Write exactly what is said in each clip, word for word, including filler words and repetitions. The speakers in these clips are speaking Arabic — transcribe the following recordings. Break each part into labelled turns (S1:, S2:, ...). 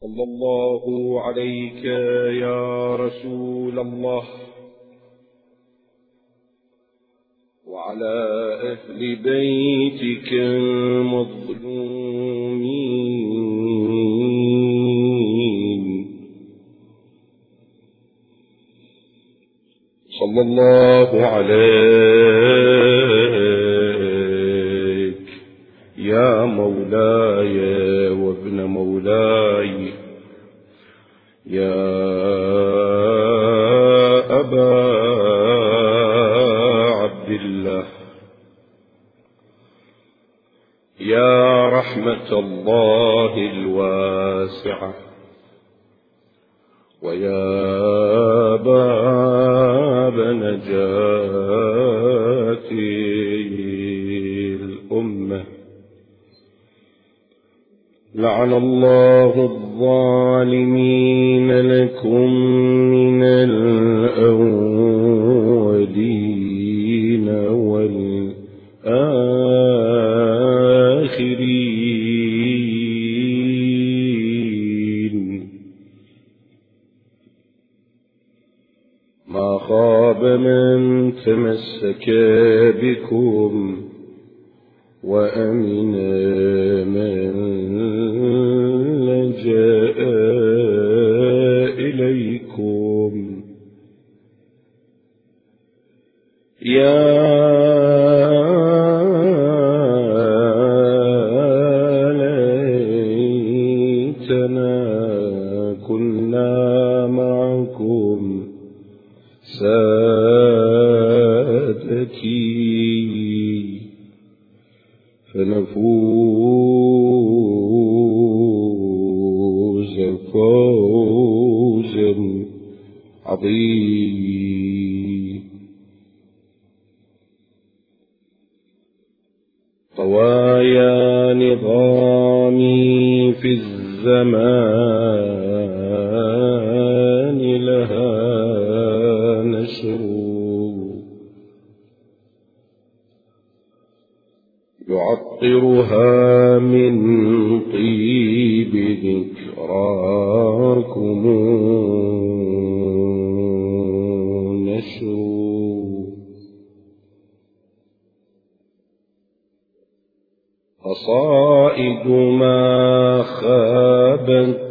S1: صلى الله عليك يا رسول الله وعلى أهل بيتك المظلومين. صلى الله عليك يا مولاي وابن مولاي يا أبا عبد الله، يا رحمة الله الواسعة، ويا باب نجاة الأمة. لعن الله الظالمين لكم من الأولين والآخرين. ما خاب من تمسك بكم وأمن من لجأ إليكم. يا ليتنا كنا معكم سادتي فنفوز فوزا عظيما. طوايا نظامي في الزمان لها نشر يعطرها من طيب ذكراكم نشر. قصائد ما خابت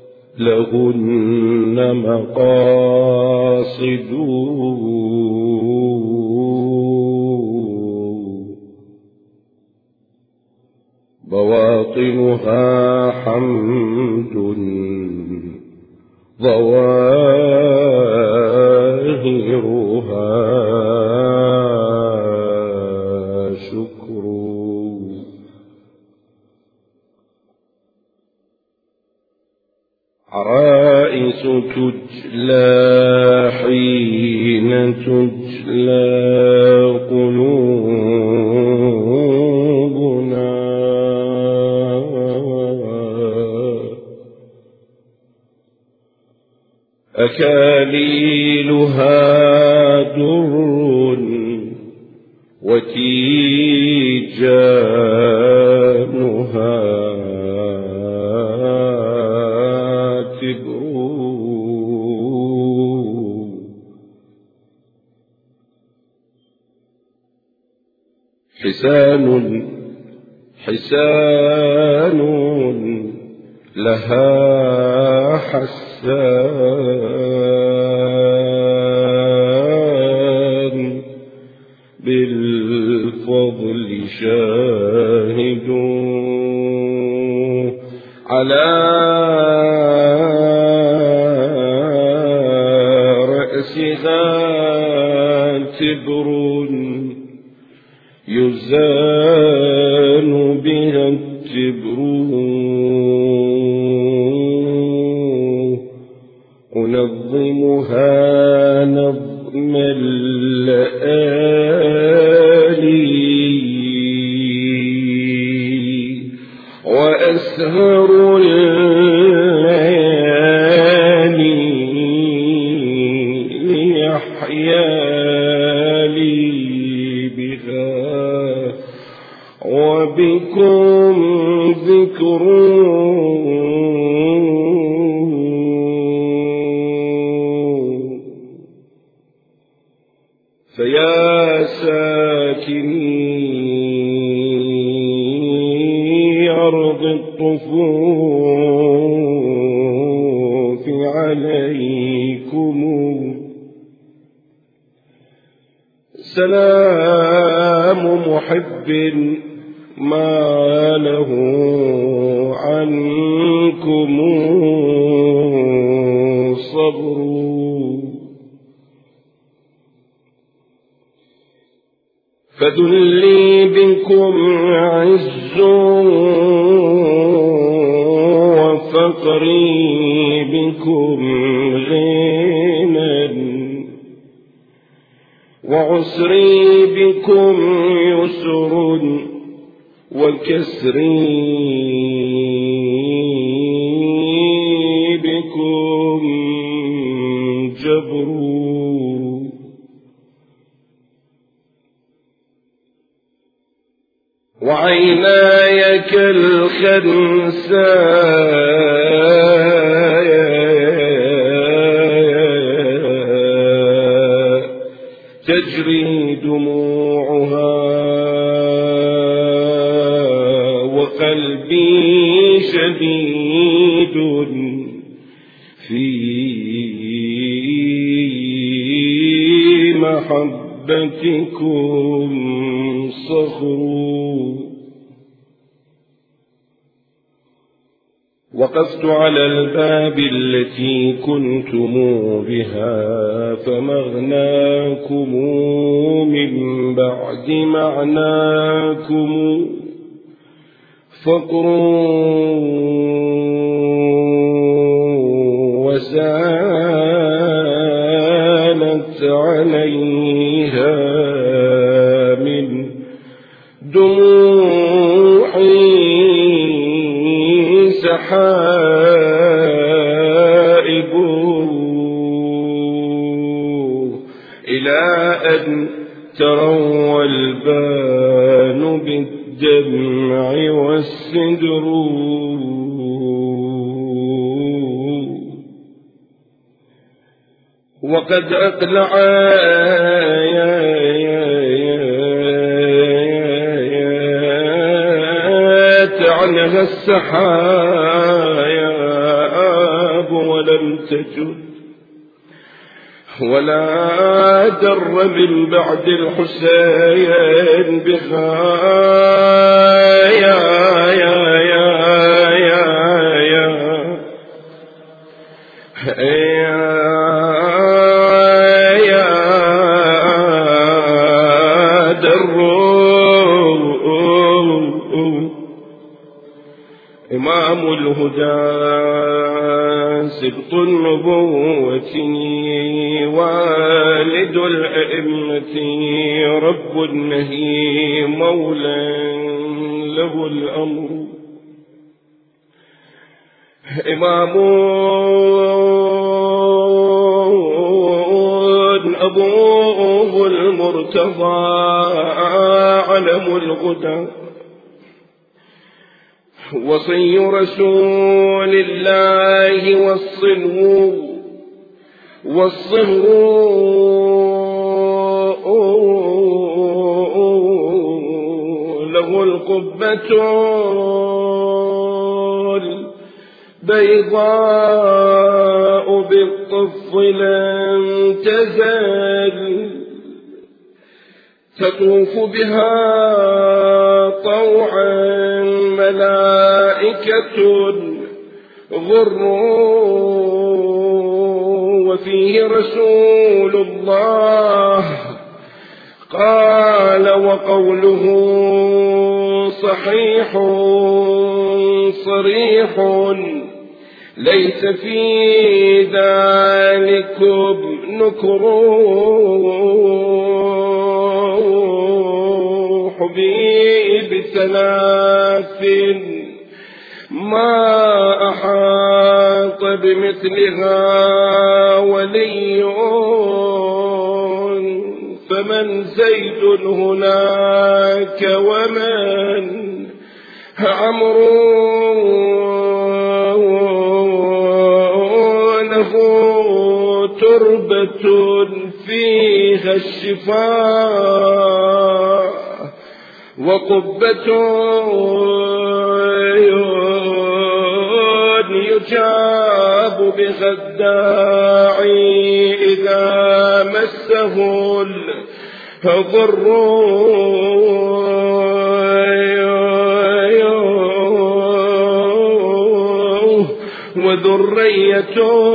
S1: لهن مقاصد بواطنها حمد ظواهرها شكر. عرائس تجلى حين تجلى قلوبنا، أكاليلها در وتيجانها تبر. حسان حسان لها حسان بالفضل شاهد على رأسها تبر يزان بها التبر. أنظمها نظم الليالي وأسهر الليالي ليحيا لي بها وبكم ذكر الطفوف عليكم سلام محب ما له عنكم صبر فذلي بكم عز وفقري بكم غنى وعسري بكم يسر وكسري بكم جبر وعيناي كالخنساء تجري دموعها وقلبي شديد في محبتكم صخر وقفت على الباب التي كنتم بها فمغناكم من بعد معناكم فقر وسالت عليها من دموعي سحائب إلى أن تروى البان بالدمع والسدر وقد أقلع عنها السحاب ولم تجد ولا در من بعد الحسين بها يا يا يا يا يا يا در إمام الهدى سبط النبوة والد الأئمة رب النهي مولى له الأمر إمام أبوه المرتضى علم الغدى وصي رسول الله والصنو والصهو له القبة البيضاء بالطف لم تزل تطوف بها طوعا ملائكة غر وفيه رسول الله قال وقوله صحيح صريح ليس في ذلكم نكر حبيب ثلاث ما أحاط بمثلها ولي فمن زيد هناك ومن عمرو له تربة فيها الشفاء وقبة يستجاب بخداعي إذا مسه الضر وذرية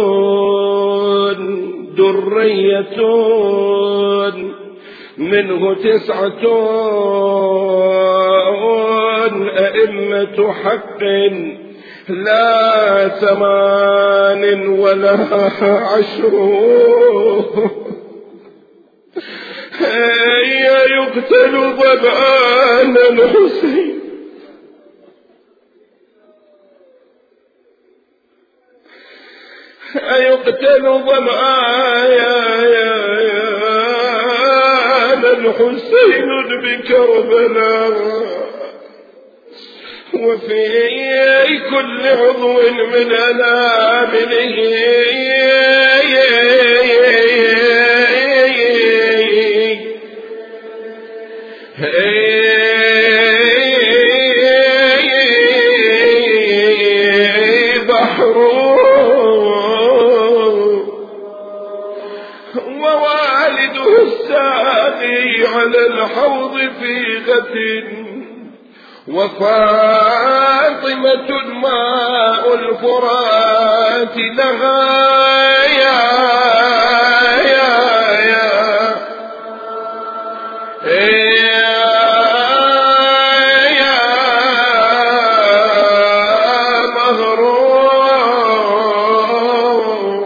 S1: درية منه تسعة أئمة حق لا ثمان ولا عشر يقتل ظمآن الحسين أيقتل ظمآن الحسين بكربلاء وفي كل عضو من أنامله بحر ووالده الساقي على الحوض في غد وفاطمة ماء الفرات لها يا يا يا يا مهروم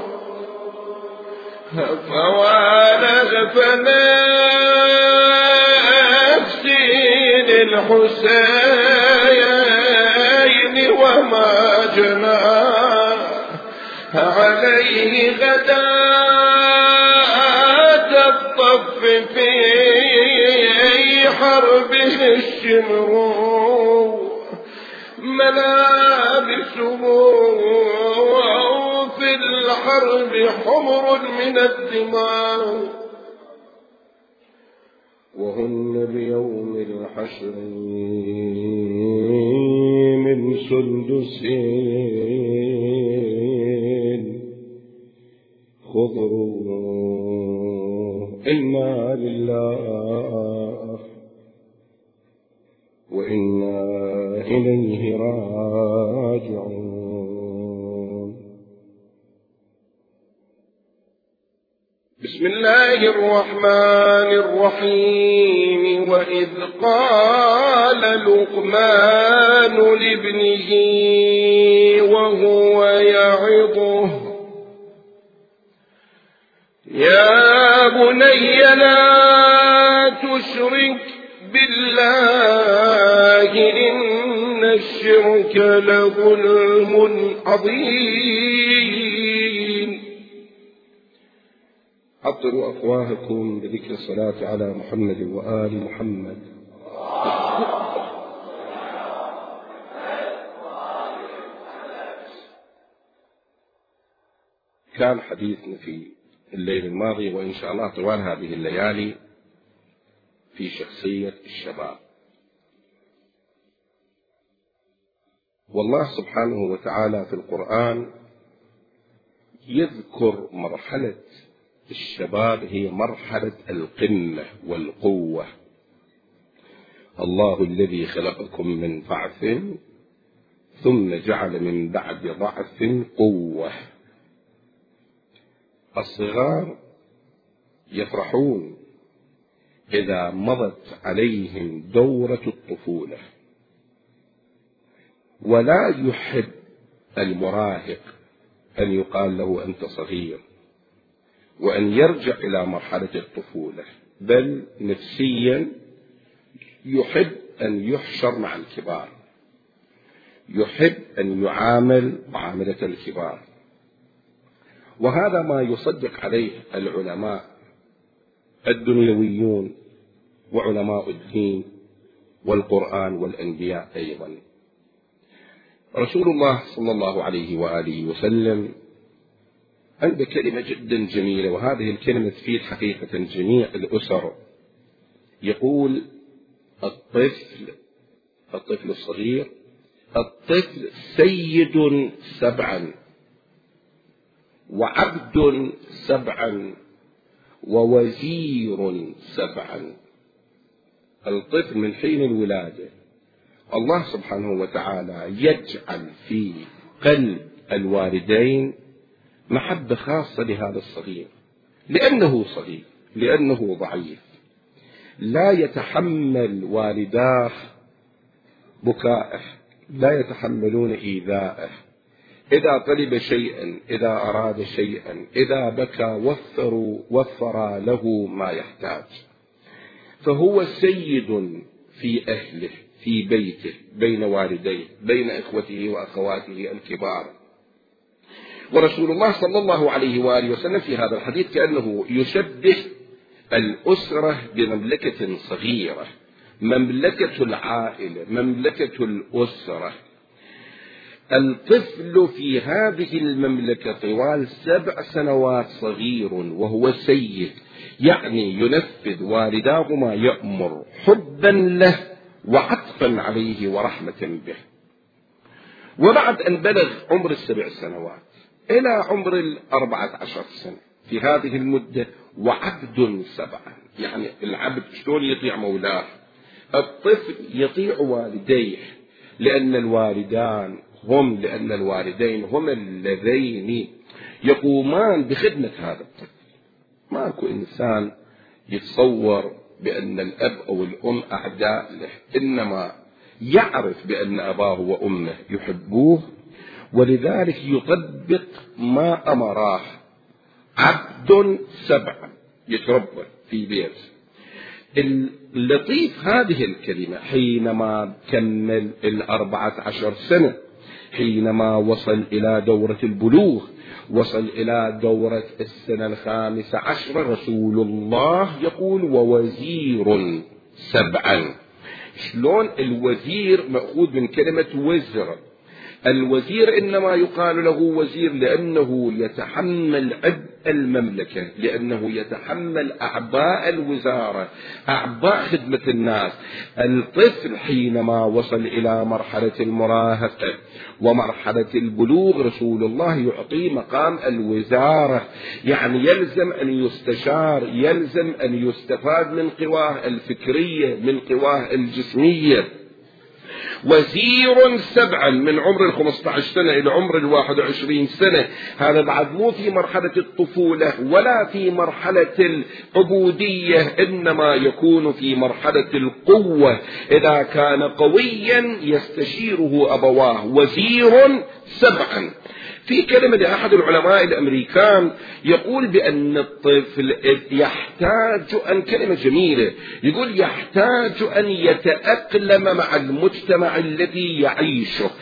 S1: فوالد فنفسي للحسين وما جناه عليه غداة الطف في حربه الشمر ملابسه في الحرب حمر من الدماء وهن بيوم الحشر من سندسين خضر إنا لله وإنا إليه راجعون. بسم الله الرحمن الرحيم. وإذ قال لقمان لابنه وهو يعظه يا بني لا تشرك بالله إن الشرك لظلم عظيم. عطروا أفواهكم بذكر الصلاة على محمد وآل محمد. كان حديثنا في الليل الماضي وإن شاء الله طوال هذه الليالي في شخصية الشباب. والله سبحانه وتعالى في القرآن يذكر مرحلة الشباب هي مرحلة القمة والقوة. الله الذي خلقكم من ضعف ثم جعل من بعد ضعف قوة. الصغار يفرحون إذا مضت عليهم دورة الطفولة، ولا يحب المراهق أن يقال له أنت صغير وأن يرجع إلى مرحلة الطفولة، بل نفسيا يحب أن يحشر مع الكبار، يحب أن يعامل معاملة الكبار. وهذا ما يصدق عليه العلماء الدنيويون وعلماء الدين والقرآن والأنبياء أيضا. رسول الله صلى الله عليه وآله وسلم عنده كلمة جدا جميلة، وهذه الكلمة تفيد حقيقة جميع الأسر. يقول الطفل الطفل الصغير الطفل سيد سبعا وعبد سبعا ووزير سبعا. الطفل من حين الولادة الله سبحانه وتعالى يجعل في قلب الوالدين محبة خاصة لهذا الصغير، لأنه صغير، لأنه ضعيف، لا يتحمل والداه بكائه، لا يتحملون إيذاءه. إذا طلب شيئا، إذا أراد شيئا، إذا بكى وفروا وفر له ما يحتاج. فهو سيد في أهله، في بيته، بين والديه، بين إخوته وأخواته الكبار. ورسول الله صلى الله عليه وآله وسلم في هذا الحديث كأنه يشبه الأسرة بمملكة صغيرة، مملكة العائلة، مملكة الأسرة. الطفل في هذه المملكة طوال سبع سنوات صغير وهو سيد، يعني ينفذ والداه ما يأمر حبا له وعطفا عليه ورحمة به. وبعد أن بلغ عمر السبع سنوات إلى عمر الأربعة عشر سنة، في هذه المدة وعبد سبعا، يعني العبد شلون يطيع مولاه؟ الطفل يطيع والديه، لأن الوالدان هم لأن الوالدين هم اللذين يقومان بخدمة هذا الطفل. ماكو إنسان يتصور بأن الأب أو الأم أعداء له، إنما يعرف بأن أباه وأمه يحبوه، ولذلك يطبق ما أمراه. عبد سبع يتربى في بيت. اللطيف هذه الكلمة حينما كمل الأربعة عشر سنة، حينما وصل إلى دورة البلوغ، وصل إلى دورة السنة الخامسة عشر، رسول الله يقول ووزير سبعا. شلون الوزير مأخوذ من كلمة وزر؟ الوزير إنما يقال له وزير لأنه يتحمل عبء المملكة، لأنه يتحمل أعباء الوزارة، أعباء خدمة الناس. الطفل حينما وصل إلى مرحلة المراهقة ومرحلة البلوغ، رسول الله يعطيه مقام الوزارة، يعني يلزم أن يستشار، يلزم أن يستفاد من قواه الفكرية، من قواه الجسمية. وزير سبعا من عمر الخمسة عشر سنة إلى عمر الواحد وعشرين سنة. هذا بعد مو في مرحلة الطفولة ولا في مرحلة العبودية، إنما يكون في مرحلة القوة. إذا كان قويا يستشيره أبواه. وزير سبعا. في كلمة لأحد العلماء الأمريكان يقول بأن الطفل يحتاج أن، كلمة جميلة، يقول يحتاج أن يتأقلم مع المجتمع الذي يعيشه.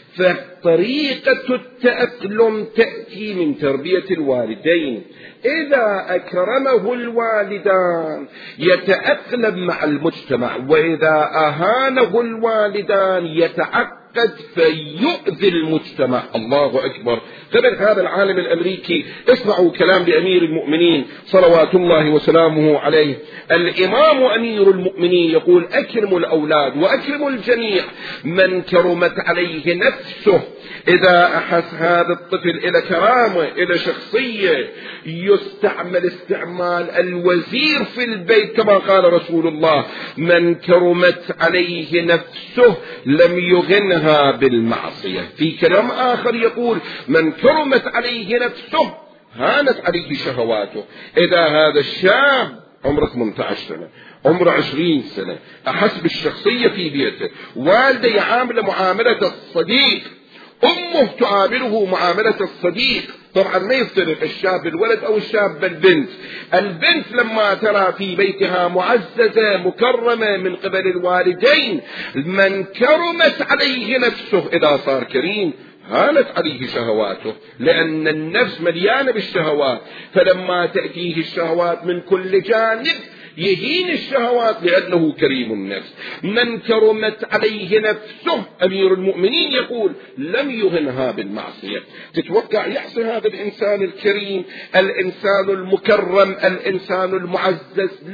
S1: فطريقة التأقلم تأتي من تربية الوالدين. إذا أكرمه الوالدان يتأقلم مع المجتمع، وإذا أهانه الوالدان يتعقد فيؤذي المجتمع. الله أكبر. قبل هذا العالم الأمريكي اسمعوا كلام لأمير المؤمنين صلوات الله وسلامه عليه. الإمام أمير المؤمنين يقول أكرموا الأولاد وأكرموا الجميع، من كرمت عليه نفسه. إذا أحس هذا الطفل إلى كرامة، إلى شخصية، يستعمل استعمال الوزير في البيت كما قال رسول الله من كرمت عليه نفسه لم يغنها بالمعصية. في كلام آخر يقول من كرمت عليه نفسه هانت عليه شهواته. إذا هذا الشاب عمره ثمانية عشر سنة، عمره عشرين سنة، أحس بالشخصية في بيته، والده يعامل معاملة الصديق، أمه تعامله معاملة الصديق. طبعا ما يفترق الشاب الولد أو الشاب البنت. البنت لما ترى في بيتها معززة مكرمة من قبل الوالدين، من كرمت عليه نفسه إذا صار كريم هانت عليه شهواته، لأن النفس مليانة بالشهوات، فلما تأتيه الشهوات من كل جانب يهين الشهوات لأنه كريم النفس. من كرمت عليه نفسه أمير المؤمنين يقول لم يهنها بالمعصية. تتوقع يحصل هذا الإنسان الكريم، الإنسان المكرم، الإنسان المعزز؟ لا،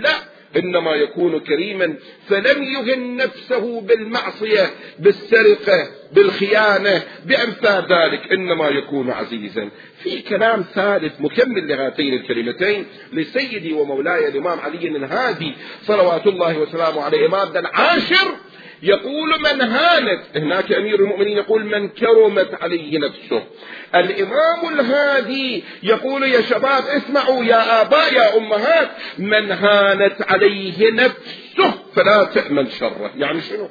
S1: إنما يكون كريما فلم يهن نفسه بالمعصية بالسرقة بالخيانة بأمثال ذلك، إنما يكون عزيزا. في كلام ثالث مكمل لهاتين الكلمتين لسيدي ومولاي الإمام علي الهادي صلوات الله وسلامه عليه، مادة العاشر يقول من هانت، هناك أمير المؤمنين يقول من كرمت عليه نفسه. الإمام الهادي يقول يا شباب اسمعوا يا آباء يا أمهات، من هانت عليه نفسه فلا تأمن شره. يعني شنو؟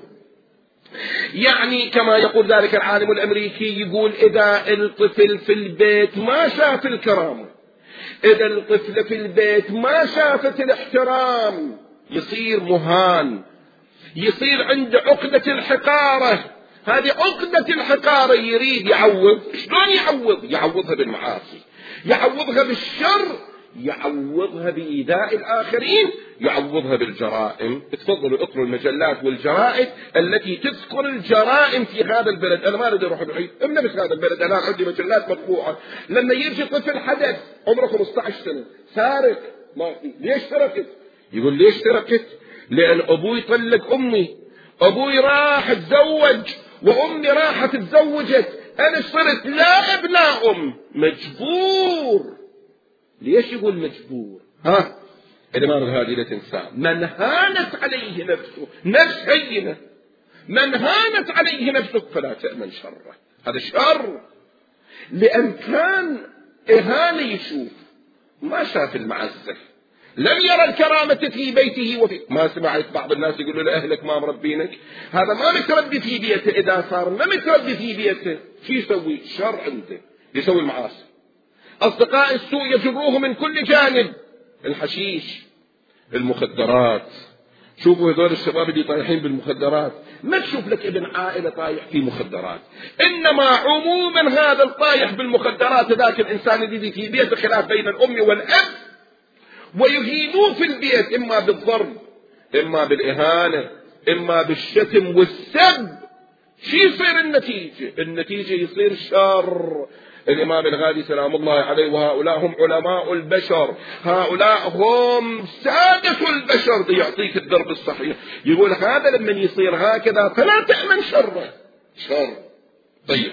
S1: يعني كما يقول ذلك العالم الأمريكي، يقول إذا الطفل في البيت ما شاف الكرامة، إذا الطفل في البيت ما شافت الاحترام، يصير مهان، يصير عنده عقدة الحقارة. هذه عقدة الحقارة يريد يعوض. شلون يعوض؟ يعوضها بالمعاصي، يعوضها بالشر، يعوضها بإيذاء الآخرين، يعوضها بالجرائم. تفضلوا اقروا المجلات والجرائد التي تذكر الجرائم في هذا البلد. أنا ما أريد أروح بعيد، أمنا بس هذا البلد أنا عندي مجلات مطبوعة. لما يجي طفل حدث عمره خمسة عشر سنة سارق، ما في، ليش سرقت؟ يقول ليش سرقت؟ لأن أبوي طلق أمي، أبوي راح تزوج وأمي راحت تزوجت، أنا صرت لا ابناء أم، مجبور. ليش يقول مجبور؟ ها الإمام الهادي لا تنساه، من هانت عليه نفسه، نفس هينة، من هانت عليه نفسه فلا تأمن شره. هذا شر، لأن كان إهانة يشوف، ما شاف المعزة، لم يرى الكرامة في بيته وفي. ما سمعت بعض الناس يقولوا لأهلك ما مربينك، هذا ما متربي في بيته، إذا صار ما متربي في بيته شو يسوي؟ شر عنده، يسوي المعاصي. أصدقاء السوء يجروه من كل جانب، الحشيش، المخدرات. شوفوا هذول الشباب اللي طايحين بالمخدرات، ما تشوف لك ابن عائلة طايح في مخدرات، إنما عموما هذا الطايح بالمخدرات ذاك الإنسان الذي في بيته خلاف بين الأم والأب، ويهينوه في البيت إما بالضرب إما بالإهانة إما بالشتم والسب. شو يصير النتيجة؟ النتيجة يصير شر. الإمام الغالي سلام الله عليه، وهؤلاء هم علماء البشر، هؤلاء هم سادة البشر، يعطيك الدرب الصحيح. يقول هذا لما يصير هكذا فلا تأمن شره، شر. طيب،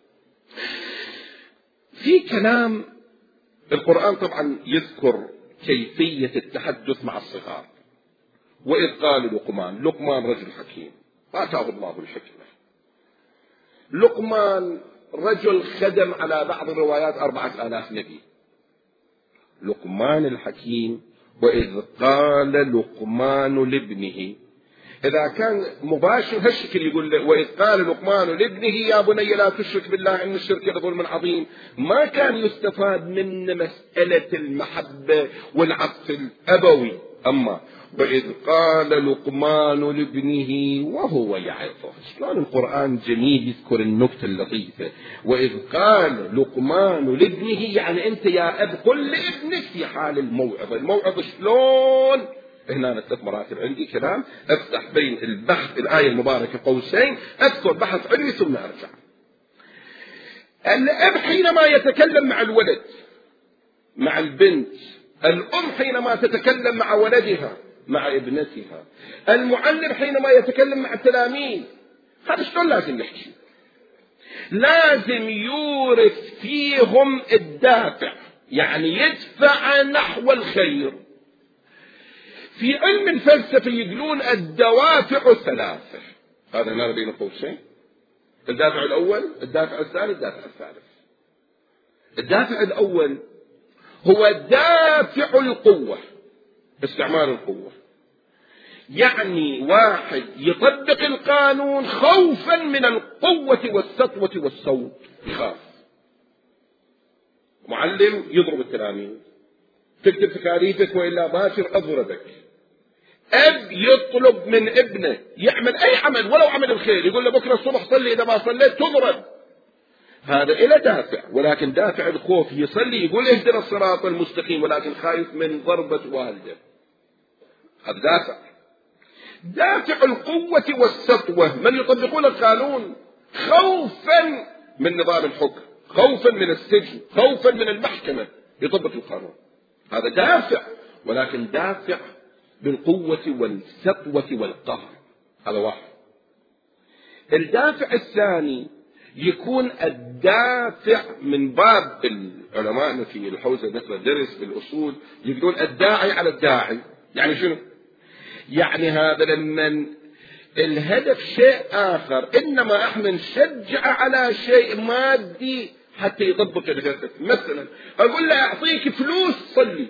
S1: في كلام القرآن طبعا يذكر كيفية التحدث مع الصغار. وإذ قال لقمان، لقمان رجل حكيم آتاه الله الحكمة. لقمان رجل خدم على بعض الروايات أربعة آلاف نبي. لقمان الحكيم. وإذ قال لقمان لابنه، إذا كان مباشر هالشكل يقول وإذ قال لقمان لابنه يا بني لا تشرك بالله إن الشرك لظلم عظيم، ما كان يستفاد من مسألة المحبة والعطف الأبوي. أما وإذ قال لقمان لابنه وهو يعظه، شلون القرآن جميل يذكر النكتة اللطيفة. وإذ قال لقمان لابنه، يعني أنت يا أب قل لابنك في حال الموعظة. الموعظة شلون؟ هنا ثلاث مراتب عندي كلام، افتح بين البحث الآية المباركة قوسين، اذكر بحث علمي ثم ارجع. الأب حينما يتكلم مع الولد مع البنت، الأم حينما تتكلم مع ولدها مع ابنتها، المعلم حينما يتكلم مع التلاميذ. هذا شلون لازم نحكي؟ لازم يورث فيهم الدافع، يعني يدفع نحو الخير. في علم الفلسفة يقولون الدوافع ثلاثة، هذا نرى بين قوسين. الدافع الأول، الدافع الثاني، الدافع الثالث. الدافع الأول هو دافع القوة، استعمال القوة. يعني واحد يطبق القانون خوفا من القوة والسطوة والصوت، يخاف. معلم يضرب التلاميذ، تكتب تكاليفك وإلا باشر أضربك. أب يطلب من ابنه يعمل أي عمل ولو عمل الخير، يقول له بكرة الصبح صلي، إذا ما صليت تضرب. هذا إلى دافع، ولكن دافع الخوف. يصلي يقول اهدنا الصراط المستقيم، ولكن خايف من ضربة والده. هذا دافع. دافع القوة والسطوة من يطبقون القانون خوفا من نظام الحكم، خوفا من السجن، خوفا من المحكمة، يطبق القانون. هذا دافع، ولكن دافع بالقوة والسطوة والقهر. هذا واحد. الدافع الثاني يكون الدافع من باب العلماء في الحوزة مثل درس بالأصول يقولون الداعي على الداعي. يعني شنو؟ يعني هذا لما الهدف شيء آخر، إنما احنا نشجع على شيء مادي حتى يطبق الهدف. مثلا أقول له أعطيك فلوس صلي،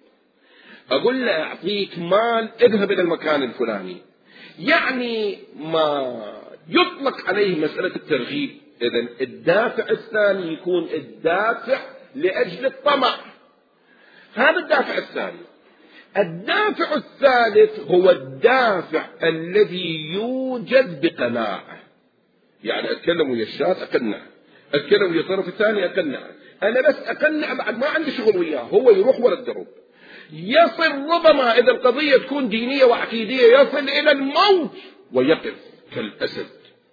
S1: أقول له أعطيك مال اذهب إلى المكان الفلاني، يعني ما يطلق عليه مسألة الترغيب. إذن الدافع الثاني يكون الدافع لأجل الطمع، هذا الدافع الثاني. الدافع الثالث هو الدافع الذي يوجد بقناعة، يعني أتكلم ويا الشاب أقنع، أتكلم ويا الطرف الثاني أقنع، أنا بس أقنع بعد ما عندي شغل وياه، هو يروح ورا الدرب. يصل ربما إذا القضية تكون دينية وعقيدية يصل إلى الموت ويقف كالأسد.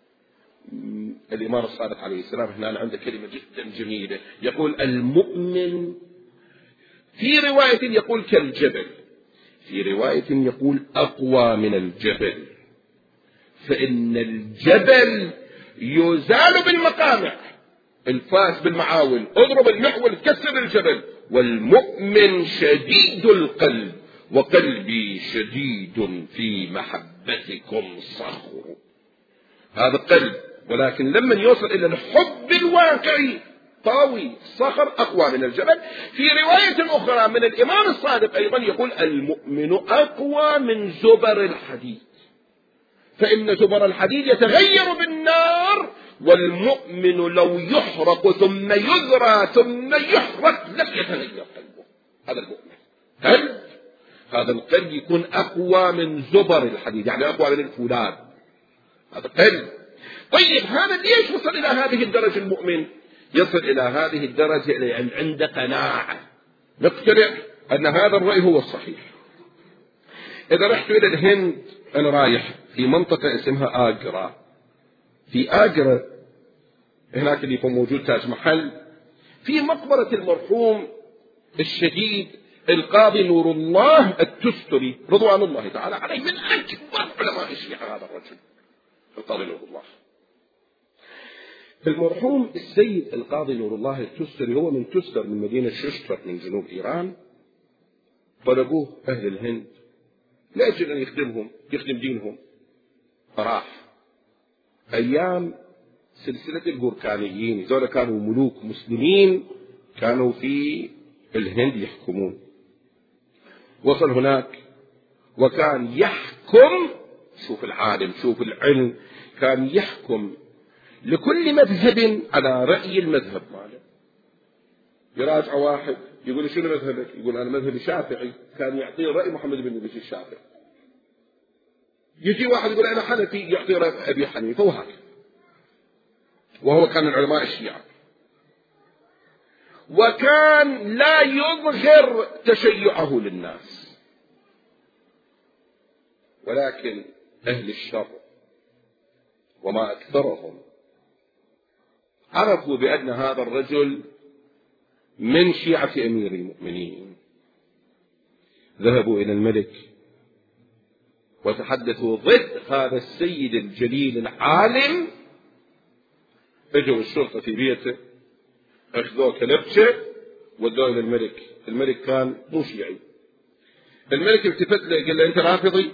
S1: الإمام الصادق عليه السلام هنا عنده كلمة جدا جميلة، يقول المؤمن، في رواية يقول كالجبل، في رواية يقول أقوى من الجبل، فإن الجبل يزال بالمقامع، الفاس بالمعاول، اضرب المحول كسر الجبل، والمؤمن شديد القلب وقلبي شديد في محبتكم صخر. هذا قلب، ولكن لما يوصل إلى الحب الواقعي طاوي صخر أقوى من الجبل. في رواية أخرى من الإمام الصادق أيضا يقول المؤمن أقوى من زبر الحديد، فإن زبر الحديد يتغير بالنار، والمؤمن لو يحرق ثم يذرى ثم يحرق لم يتغير قلبه. هذا المؤمن قلب، هذا القلب يكون أقوى من زبر الحديد، يعني أقوى من الفولاذ، هذا قلب. طيب هذا ليش وصل إلى هذه الدرجة؟ المؤمن يصل إلى هذه الدرجة لأن عنده قناعة، مقتنع أن هذا الرأي هو الصحيح. إذا رحت إلى الهند، أنا رايح في منطقة اسمها آجرا، في آجرا هناك اللي يكون موجود تاج محل، في مقبرة المرحوم الشهيد القاضي نور الله التستري رضوان الله تعالى عليه، من أكبر علماء الشيعة هذا الرجل القاضي نور الله. المرحوم السيد القاضي نور الله التستري هو من تستر، من مدينة ششتر من جنوب إيران. طلبوه أهل الهند لأجل أن يخدمهم، يخدم دينهم، فراح. أيام سلسلة البركانيين، ذولا كانوا ملوك مسلمين كانوا في الهند يحكمون. وصل هناك وكان يحكم، شوف العالم شوف العلم، كان يحكم لكل مذهب على رأي المذهب ماله. يراجع واحد يقول شنو مذهبك؟ يقول أنا مذهبي شافعي، كان يعطيه رأي محمد بن إدريس الشافعي. يجي واحد يقول أنا حنفي، يعطي رأي أبي حنيفة، وهكذا. وهو كان من علماء الشيعة، وكان لا يظهر تشيعه للناس، ولكن أهل الشر وما أكثرهم عرفوا بأن هذا الرجل من شيعة أمير المؤمنين. ذهبوا إلى الملك وتحدثوا ضد هذا السيد الجليل العالم. اجوا الشرطة في بيته، اخذوه كلبشة ودوه إلى الملك. الملك كان مو شيعي. الملك التفت له قال له أنت رافضي؟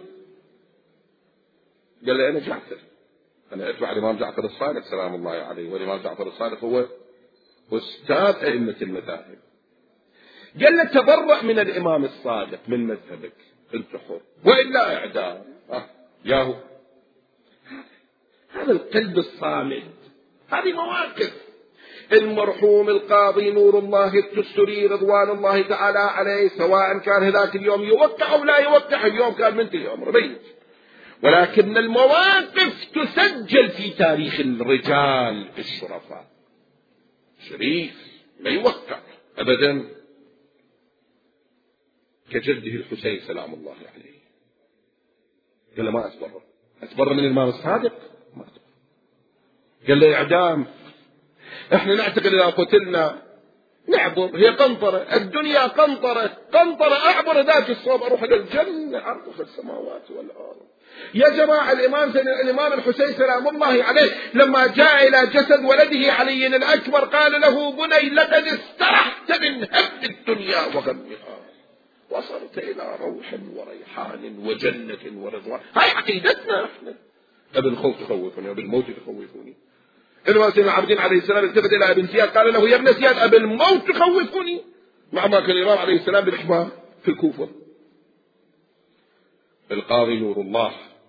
S1: قال له أنا جعفر، أنا أتبع الإمام جعفر الصادق سلام الله عليه، والإمام جعفر الصادق هو أستاذ أئمة المذاهب. قال له تبرأ من الإمام الصادق من مذهبك، أنت حر، وإلا إعدام. آه. ياهو هذا القلب الصامد، هذه مواقف. المرحوم القاضي نور الله التستري رضوان الله تعالى عليه، سواء كان هذاك اليوم يوقع أو لا يوقع، اليوم كان منتهي أمره بين، ولكن المواقف تسجل في تاريخ الرجال الشرفاء. شريف لا يوقع أبدا كجده الحسين سلام الله عليه. قال له ما أتبرر، أتبرر من الإمام الصادق؟ ما أتبرر. قال له إعدام، إحنا نعتقد إذا قتلنا نعبر، هي قنطرة، الدنيا قنطرة، قنطرة أعبر ذاك الصوب أروح إلى الجنة عرضها السماوات والأرض. يا جماعة الإمام الإمام الحسين سلام الله عليه لما جاء إلى جسد ولده علي الأكبر قال له بني لقد استرحت من هم الدنيا وغمها وصلت إلى روح وريحان وجنة ورضوان. هاي عقيدتنا احنا. بالخوف تخوفني وبالموت تخوفوني. الإمام سيدنا العابدين عليه السلام التفت إلى ابن زياد قال له يا ابن زياد أبالموت تخوفني، مع ما كان الإمام عليه السلام بالإحبار في الكوفة. القاضي نور الله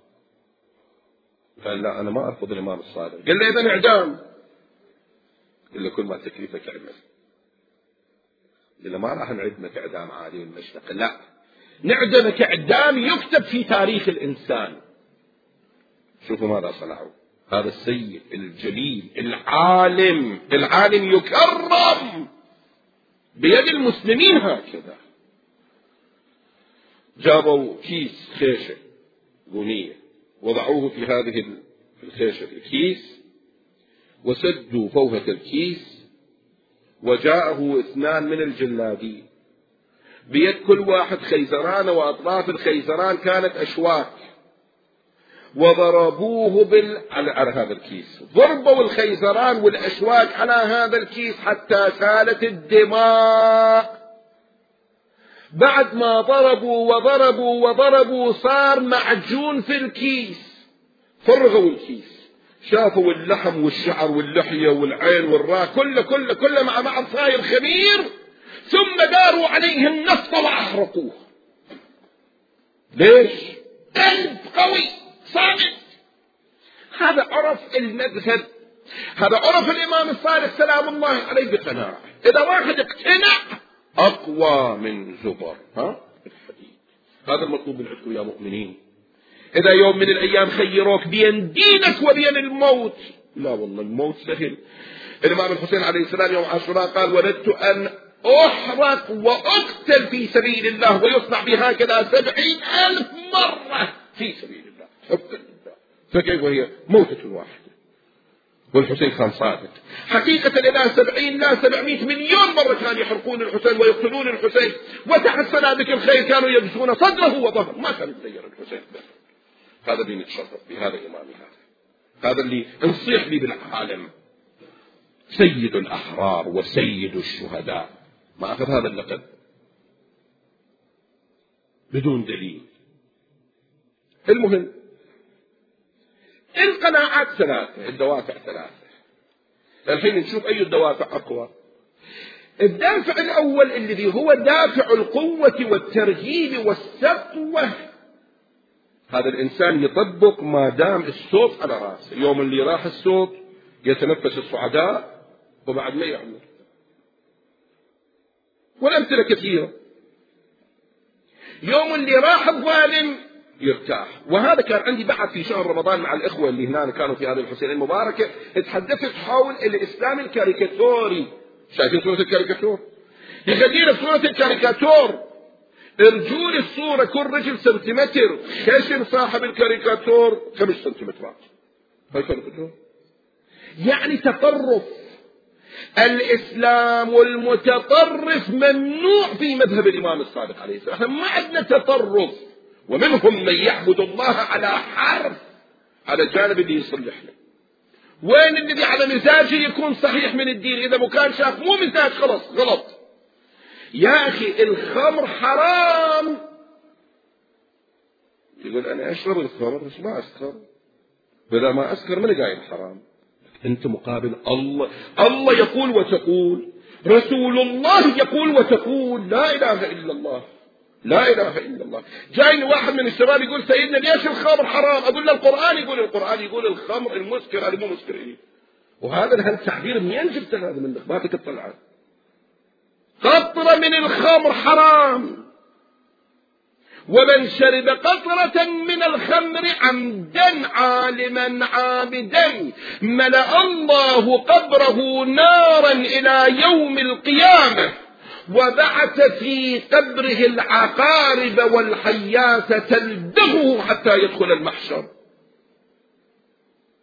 S1: قال لا أنا ما أرفض الإمام الصادق. قال له إذن إعدام. قال له كل ما تكليفك اعمل. قال له ما راح نعدمك إعدام عادي من المشرق، لا نعدمك إعدام يكتب في تاريخ الإنسان. شوفوا ماذا صنعوا. هذا السيد الجليل العالم العالم يكرم بيد المسلمين هكذا. جابوا كيس خيشة بنية وضعوه في هذه الخيشة الكيس وسدوا فوهة الكيس، وجاءه اثنان من الجلادين بيد كل واحد خيزران وأطراف الخيزران كانت أشواك، وضربوه بال... على هذا الكيس، ضربوا الخيزران والأشواك على هذا الكيس حتى سالت الدماء. بعد ما ضربوا وضربوا وضربوا صار معجون في الكيس. فرغوا الكيس شافوا اللحم والشعر واللحية والعين والراس كله كله كله مع بعض صاير خمير، ثم داروا عليه النفط وأحرقوه. ليش؟ قلب قوي صامت. هذا عرف المذهب، هذا عرف الإمام الصادق سلام الله عليه بقناعة. إذا واحد اقتنع أقوى من زبر ها الحديد. هذا المطلوب من عندكم يا مؤمنين. إذا يوم من الأيام خيروك بين دينك وبين الموت، لا والله الموت سهل. الإمام الحسين عليه السلام يوم عاشوراء قال وددت أن أحرق وأقتل في سبيل الله ويصنع بهكذا سبعين ألف مرة في سبيل الله حبا لله، فكيف وهي موتة واحدة. والحسين كان صادق حقيقة. إلى سبعين لا سبعمائة مليون مرة كانوا يحرقون الحسين ويقتلون الحسين، وتحسنا بك الخير كانوا يبسون صدره وظهره، ما كان يتغير الحسين. هذا اللي نتشرف بهذا إمامي، هذا هذا اللي نصيح لي بالعالم سيد الأحرار وسيد الشهداء. ما أخذ هذا اللقب بدون دليل. المهم القناعات ثلاثة، الدوافع ثلاثة. الحين نشوف أي الدوافع أقوى. الدافع الأول الذي هو دافع القوة والترهيب والسطوة، هذا الإنسان يطبق ما دام الصوت على رأسه. يوم اللي راح الصوت يتنفس الصعداء وبعد ما يعمل. والأمثلة كثيرة. يوم اللي راح الظالم يرتاح. وهذا كان عندي بعد في شهر رمضان مع الإخوة اللي هنا كانوا في هذه الحسين المباركة، تحدثت حول الإسلام الكاريكاتوري. شايفين صورة الكاريكاتور؟ يخلينا صورة الكاريكاتور رجول الصورة كل رجل سنتيمتر، خشن صاحب الكاريكاتور خمس سنتيمترات. هاي كاريكاتور يعني تطرف. الإسلام المتطرف ممنوع في مذهب الإمام الصادق عليه السلام. ما عندنا تطرف. ومنهم من يعبد الله على حرف، على جانب اللي يصلح له. وين الذي على مزاجه يكون صحيح من الدين، إذا مو كان شاف مو مزاج خلص غلط. يا أخي الخمر حرام، يقول أنا أشرب الخمر بس ما أسكر، وإذا ما أسكر من قايل حرام. أنت مقابل الله، الله يقول وتقول، رسول الله يقول وتقول، لا إله إلا الله، لا إله إلا الله. جايني واحد من الشباب يقول سيدنا ليش الخمر حرام؟ أقول له القرآن يقول، القرآن يقول الخمر المسكر هذا مو مسكر إيه. وهذا هذا التعبير منين جبت هذا من مخباتك الطلعة؟ قطرة من الخمر حرام. ومن شرب قطرة من الخمر عمدا عالما عابدا ملأ الله قبره نارا إلى يوم القيامة وبعث في قبره العقارب والحيات تلدغه حتى يدخل المحشر.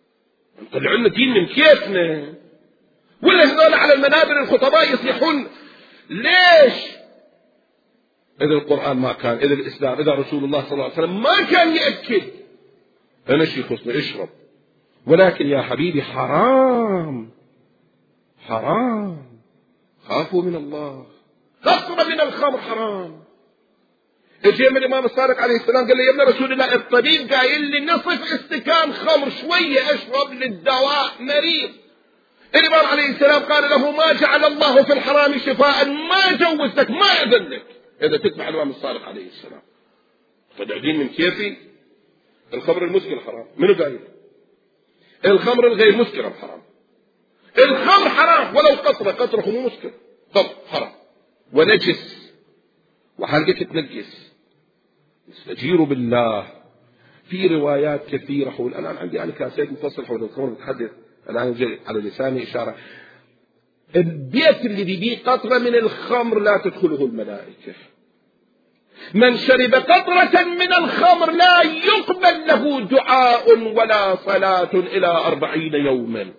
S1: طلعوا لنا دين من كيفنا، ولا هذول على المنابر الخطباء يصيحون ليش؟ إذا القرآن ما كان، إذا الإسلام، إذا رسول الله صلى الله عليه وسلم ما كان يأكد أنا شيء يخصني اشرب، ولكن يا حبيبي حرام حرام، خافوا من الله. قطرة من الخمر حرام. اجى من الإمام الصادق عليه السلام قال لي يا ابن رسول الله الطبيب قايل لي نصف استكان خمر شوية أشرب للدواء مريض. الإمام عليه السلام قال له ما جعل الله في الحرام شفاء، ما جوزتك ما أذن لك إذا تتبع الإمام الصادق عليه السلام. فدعين من كيفي الخمر المسكر حرام، منو قايل؟ الخمر الغير مسكر حرام. الخمر حرام ولو قطرة، قطرة مو مسكر، طب حرام ونجس وحلقك تنجس. استجيروا بالله. في روايات كثيرة حول، أنا عندي أنا كاسيت مفصل حول الخمر بتحدث الآن على لساني إشارة. البيت اللي بيبيه قطرة من الخمر لا تدخله الملائكة. من شرب قطرة من الخمر لا يقبل له دعاء ولا صلاة إلى أربعين يوما.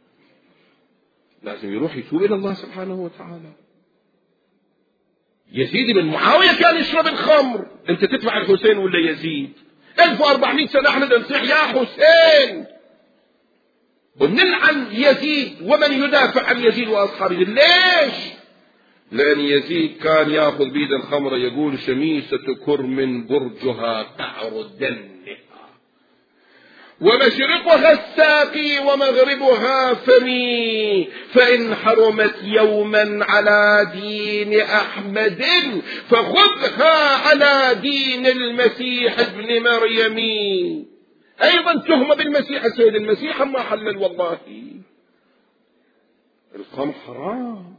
S1: لازم يروح يتوب إلى الله سبحانه وتعالى. يزيد بن معاوية كان يشرب الخمر. أنت تتبع الحسين ولا يزيد؟ ألف وأربعمائة سنة احنا ننصح يا حسين ونلعن يزيد ومن يدافع عن يزيد وأصحابه. ليش؟ لأن يزيد كان يأخذ بيد الخمر يقول شميسة كرم برجها قعر دمها ومشرقها الساقي ومغربها فمي، فإن حرمت يوما على دين أحمد فخذها على دين المسيح ابن مريم. أيضا تهمة بالمسيح سيد المسيح ما حلل والله. الخمر حرام،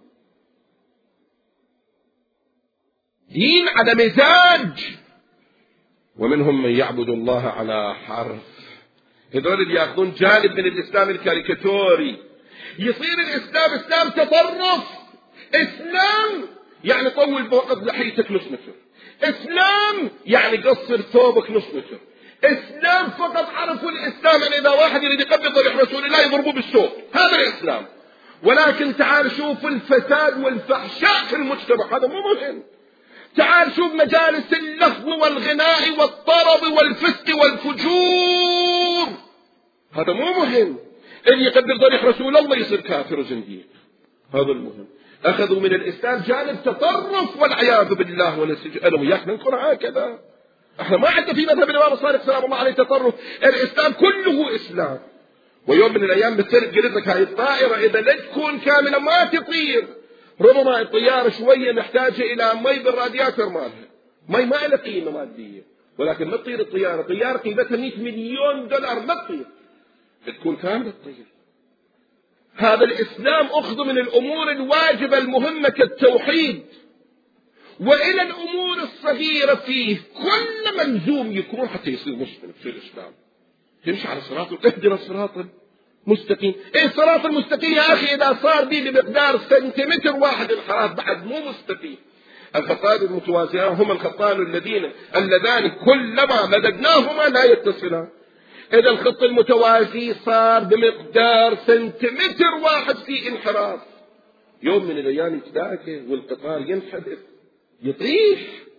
S1: دين على مزاج، ومنهم من يعبد الله على حرف. هذول اللي يأخذون جانب من الإسلام الكاريكاتوري. يصير الإسلام إسلام تطرف. إسلام يعني طول فوق لحيتك نص متر، إسلام يعني قصر ثوبك نص متر، إسلام فقط عرفوا الإسلام أن إذا واحد يريد يقبض ضريح رسول الله يضربوه بالسوق، هذا الإسلام. ولكن تعال شوف الفساد والفحشاء في المجتمع، هذا مو مهم. تعال شوف مجالس اللهو والغناء والطرب والفسق والفجور، هذا مو مهم. اللي يقدر ضريح رسول الله يصير كافر وزنديق، هذا المهم. أخذوا من الإسلام جانب تطرف والعياذ بالله. ونسج أنا وياك ننكر هكذا. احنا ما عندنا في مذهب الإمام الصادق سلام الله عليه تطرف. الإسلام كله إسلام. ويوم من الأيام بتصير قلت لك هاي الطائرة إذا لا تكون كاملة ما تطير. ربما الطيارة شوية محتاجة إلى مي بالرادياتر مالها، مي ما لها قيمة مادية، ولكن ما تطير الطيارة. طيارة قيمتها مئة مليون دولار ما تطير، بتكون كاملة تطير. هذا الإسلام أخذ من الأمور الواجبة المهمة كالتوحيد، وإلى الأمور الصغيرة فيه كل ملزوم يكون حتى يصير مسلم في الإسلام. يمشي على صراط، اهدنا الصراط مستقيم. ايه الصراط المستقيم يا اخي اذا صار بي بمقدار سنتيمتر واحد انحراف بعد مو مستقيم. الخطان المتوازيان هما الخطان الذين اللذان كلما مددناهما لا يتصلان. اذا الخط المتوازي صار بمقدار سنتيمتر واحد في انحراف، يوم من الايام يتلاقى والقطار ينحدر يطيح.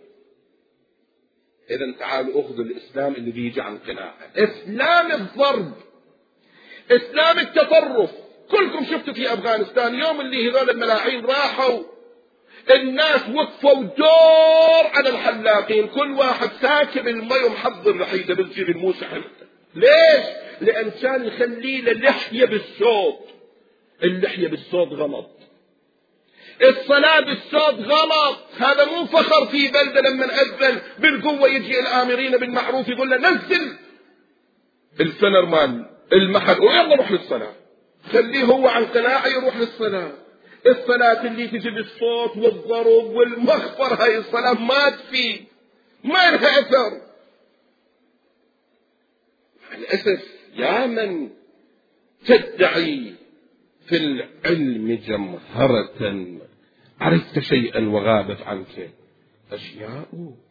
S1: اذا تعالوا اخذوا الاسلام اللي بيجي عن قناعه، اسلام الضرب، إسلام التطرف. كلكم شفتوا في أفغانستان يوم اللي هذول الملاعين راحوا الناس وقفوا دور على الحلاقين، كل واحد ساكب المي ومحضر رحيده بالجيب الموسى. ليش؟ لأن كان يخلي له لحية بالصوت. اللحية بالصوت غلط، الصلاة بالصوت غلط. هذا مو فخر في بلدة لما نأذن بالقوة يجي الآمرين بالمعروف يقول له نزل الفنر مال المحل ويلا روح للصلاة. خليه هو عن قناعة يروح للصلاة. الصلاة اللي تجي بالصوت والضرب والمخفر هاي الصلاة ما تفيد، ما لها أثر. للأسف يا من تدعي في العلم جمهرة عرفت شيئا وغابت عنك أشياء.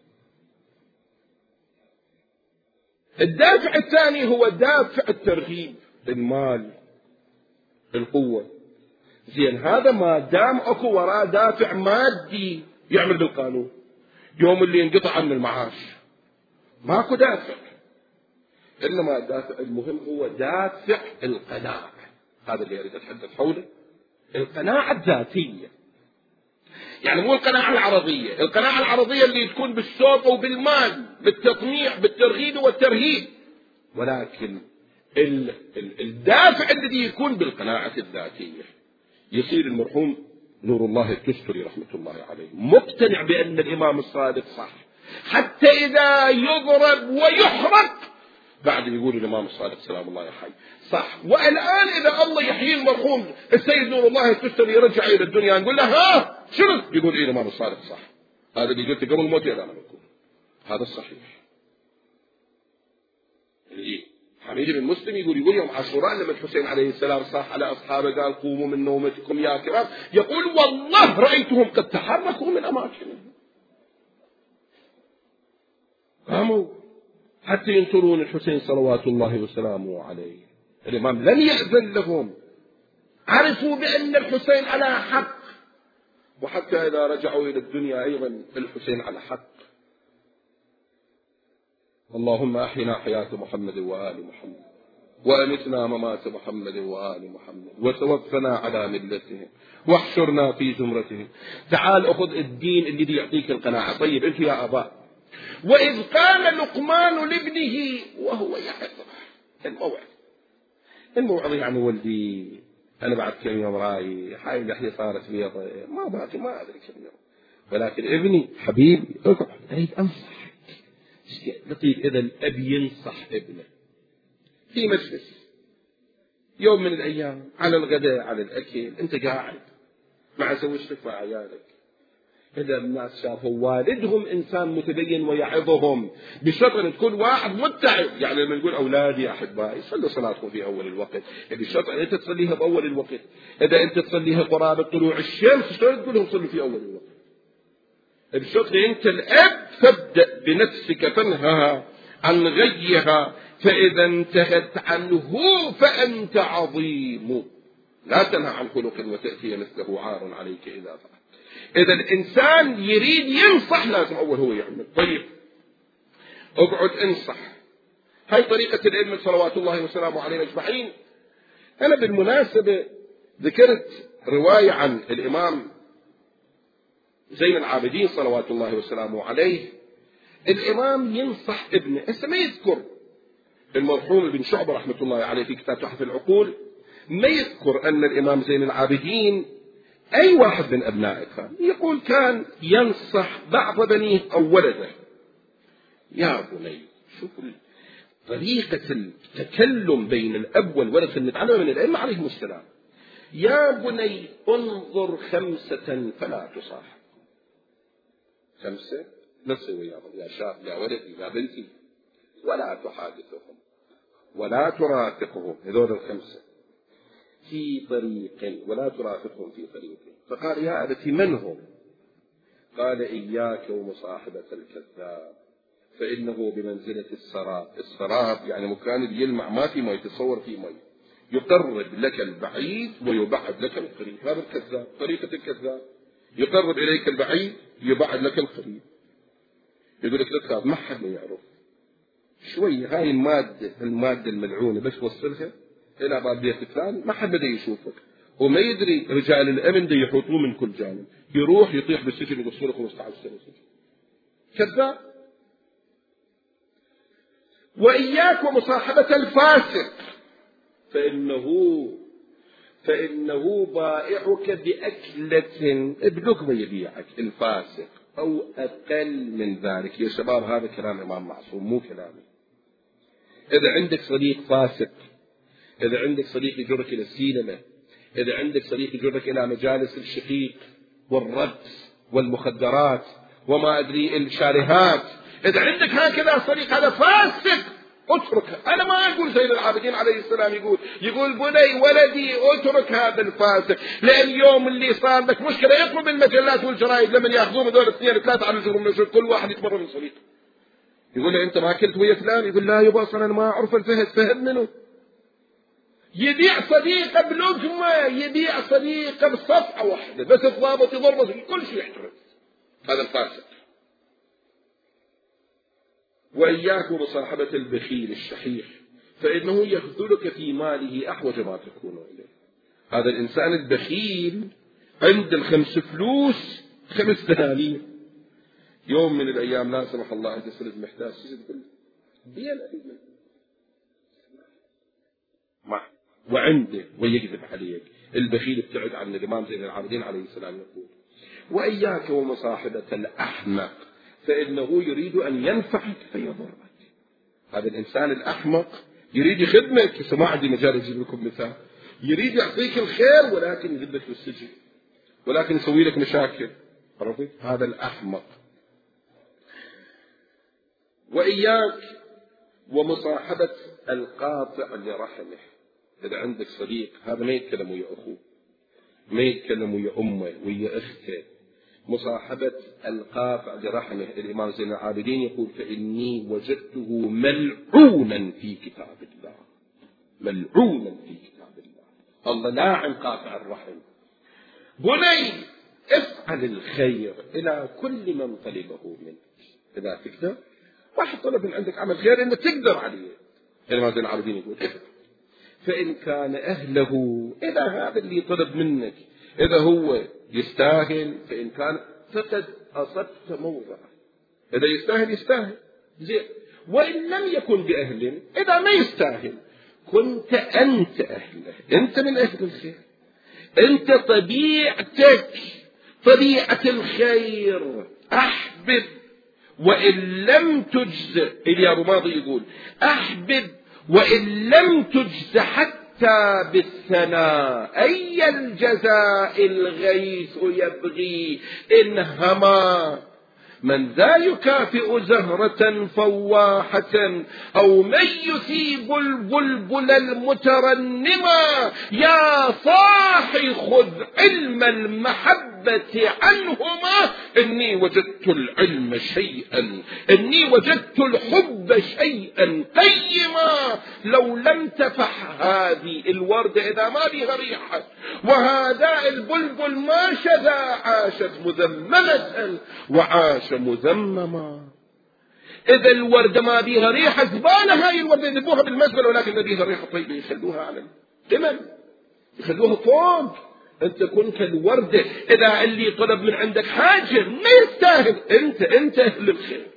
S1: الدافع الثاني هو دافع الترغيب، المال، القوة. زين هذا ما دام اكو وراه دافع مادي يعمل بالقانون. يوم اللي ينقطع عنه المعاش ماكو دافع، انما الدافع المهم هو دافع القناعة. هذا اللي اريد اتحدث حوله، القناعة الذاتية. يعني مو القناعة العرضية، القناعة العرضية اللي تكون بالسوق وبالمال، بالتطميع بالترغيب والترهيب، ولكن الدافع الذي يكون بالقناعة الذاتية. يصير المرحوم نور الله التستري رحمة الله عليه مقتنع بأن الإمام الصادق صح، حتى إذا يضرب ويحرق بعد يقول الإمام الصادق سلام الله حي صح. والآن إذا الله يحيي المرحوم السيد نور الله التستري يرجع إلى الدنيا نقول له ها شنو؟ يقول إيه الإمام الصادق صح. هذا اللي قلت قبل الموت أنا بقول هذا الصحيح. إيه حميد بن مسلم يقول يقول يوم عاشوراء لما الحسين عليه السلام صاح على أصحابه قال قوموا من نومتكم يا كرام، يقول والله رأيتهم قد تحركوا من أماكنهم، قاموا حتى ينصرون الحسين صلوات الله وسلامه عليه. الإمام لم يأذن لهم، عرفوا بأن الحسين على حق، وحتى إذا رجعوا إلى الدنيا أيضا الحسين على حق. اللهم أحينا حياة محمد وآل محمد، وأمتنا ممات محمد وآل محمد، وتوفنا على ملتهم، واحشرنا في زمرتهم. تعال أخذ الدين الذي يعطيك القناعة. طيب أنت يا أباء، وإذ قال لقمان لابنه وهو يعظه، الموعظ الموعظ يعني ولدي أنا بعد كم يوم راي حاي لحية صارت بيضة ما باقي ما أدري كم يوم، ولكن ابني حبيبي اقعد أريد أنصح. لطيف إذا الأب ينصح ابنه في مجلس يوم من الأيام على الغداء على الأكل، أنت قاعد مع زوجتك مع عيالك، إذا الناس شافوا والدهم إنسان متدين ويعظهم بشرط أن تكون واحد متعب. يعني لما نقول أولادي أحبائي صلوا صلاتكم في أول الوقت، بشرط أن أنت تصليها بأول الوقت. إذا أنت تصليها قرابة طلوع الشمس شلون تقول لهم صلوا في أول الوقت؟ بشرط أنت الأب تبدأ بنفسك تنهى عن غيها، فإذا انتهت عنه فأنت عظيم. لا تنهى عن خلق وتأتي مثله عار عليك إذا فعلت. إذا الإنسان يريد ينصح لازم أول هو يعمل. طيب اقعد انصح. هاي طريقة الأئمة صلوات الله وسلامه عليهم أجمعين. أنا بالمناسبة ذكرت رواية عن الإمام زين العابدين صلوات الله وسلامه عليه. الإمام ينصح ابنه، هسه ما يذكر المرحوم ابن شعبة رحمة الله عليه في كتاب تحف العقول، ما يذكر أن الإمام زين العابدين أي واحد من أبنائه كان يقول كان ينصح بعض بنيه أو ولده. يا بني شوف طريقة التكلم بين الأب والولد نتعلم من الأئمة عليهم السلام. يا بني انظر خمسة فلا تصاحب. خمسة لا تسوي يا شاب يا ولدي يا بنتي، ولا تحادثهم ولا ترافقهم، هذول الخمسة في طريق ولا ترافقهم في طريق. فقال يا أبتي من هم؟ قال إياك ومصاحبة الكذاب فإنه بمنزلة السراب. السراب يعني مكان يلمع ما في ماء، يتصور في ماء، يقرب لك البعيد ويبعد لك القريب. هذا الكذاب، طريقة الكذاب يقرب إليك البعيد يبعد لك القريب. يقول لك لا تخاف ما حد ما يعرف شوي هاي المادة المادة الملعونة بس وصلها إلى باب بيت فلان ما حد بده يشوفك، وما يدري رجال الأمن دي يحوطوه من كل جانب، يروح يطيح بالسجن يقصوا له خمسة عشر سنة سجن. كذاب. وإياك ومصاحبة الفاسق فإنه فإنه بائعك بأكلة ابنك يبيعك الفاسق أو أقل من ذلك. يا شباب هذا كلام إمام معصوم مو كلامي. إذا عندك صديق فاسق، إذا عندك صديق يجرك إلى السينما، إذا عندك صديق يجرك إلى مجالس الشقيق والرقص والمخدرات وما أدري الشاليهات، إذا عندك هكذا صديق هذا فاسق اتركه. أنا ما أقول زين العابدين عليه السلام يقول يقول بني ولدي اترك هذا الفاسق، لأن يوم اللي صار لك مشكلة يطلب المجلات والجرايد لمن يأخذون دول اثنين ثلاثة على الجرم من كل واحد يتبرر من صديق. يقول له أنت ما أكلت ويا فلان؟ يقول لا يبا أصلا أنا ما أعرف الفهد. فهد منه؟ يبيع صديقه بلقمة، يبيع صديقه بصفحة واحدة بس الضابط يضربه كل شيء يحترم. هذا الفاسق. وإياك ومصاحبة البخيل الشحيح فإنه يخذلك في ماله أحوج ما تكون إليه. هذا الإنسان البخيل عند الخمس فلوس خمس دنانير، يوم من الأيام لا سمح الله أنت صرت محتاج شيء تقول بيا ما وعنده ويكذب عليك. البخيل ابتعد عن الإمام زين العابدين عليه السلام يقول: وإياك ومصاحبة الأحمق فإنه يريد أن ينفعك فيضرك. هذا الإنسان الأحمق يريد يخدمك، ما عندي مجال أجيب لكم مثال، يريد يعطيك الخير ولكن يذلك بالسجن، ولكن يسوي لك مشاكل. عرفت؟ هذا الأحمق. وإياك ومصاحبة القاطع لرحمه. إذا عندك صديق هذا ما يتكلم ويا أخوه، ما يتكلم ويا أمه ويا أخته. مصاحبة القاطع لرحمه، الإمام زين العابدين يقول: فإني وجدته ملعونا في كتاب الله، ملعونا في كتاب الله. الله لاعن قاطع الرحم. بني افعل الخير إلى كل من طلبه منك. إذا تقدر، واحد طلب من عندك عمل خير إنه تقدر عليه، الإمام زين العابدين يقول افعل. فإن كان أهله، إذا هذا اللي طلب منك إذا هو يستاهل، فإن كان فقد أصبت موضعه. إذا يستاهل يستاهل زين، وإن لم يكن بأهل، إذا ما يستاهل كنت أنت أهله، أنت من أهل الخير، أنت طبيعتك طبيعة الخير. أحبب وإن لم تجز. إلي أبو ماضي يقول: أحبب وإن لم تجز حتى بالثناء، أي الجزاء الغيث يبغي إن هما. من ذا يكافئ زهرة فواحة أو من يثيب البلبل المترنما. يا صاحي خذ علم المحبة عنهما، إني وجدت العلم شيئا، إني وجدت الحب شيئا قيما. لو لم تفح هذه الوردة إذا ما بها ريحة، وهذا البلبل ما شذا، عاشت مذممة وعاش مذمما. إذا الوردة ما بيها ريحة زبالة، هاي الوردة يذبوها بالمزبلة، ولكن بيها ريحة طيبة يخلوها على القمم، يخلوها فوق. أنت كنت الوردة. إذا اللي طلب من عندك حاجة ما يستاهل، أنت أنت أهل الخير،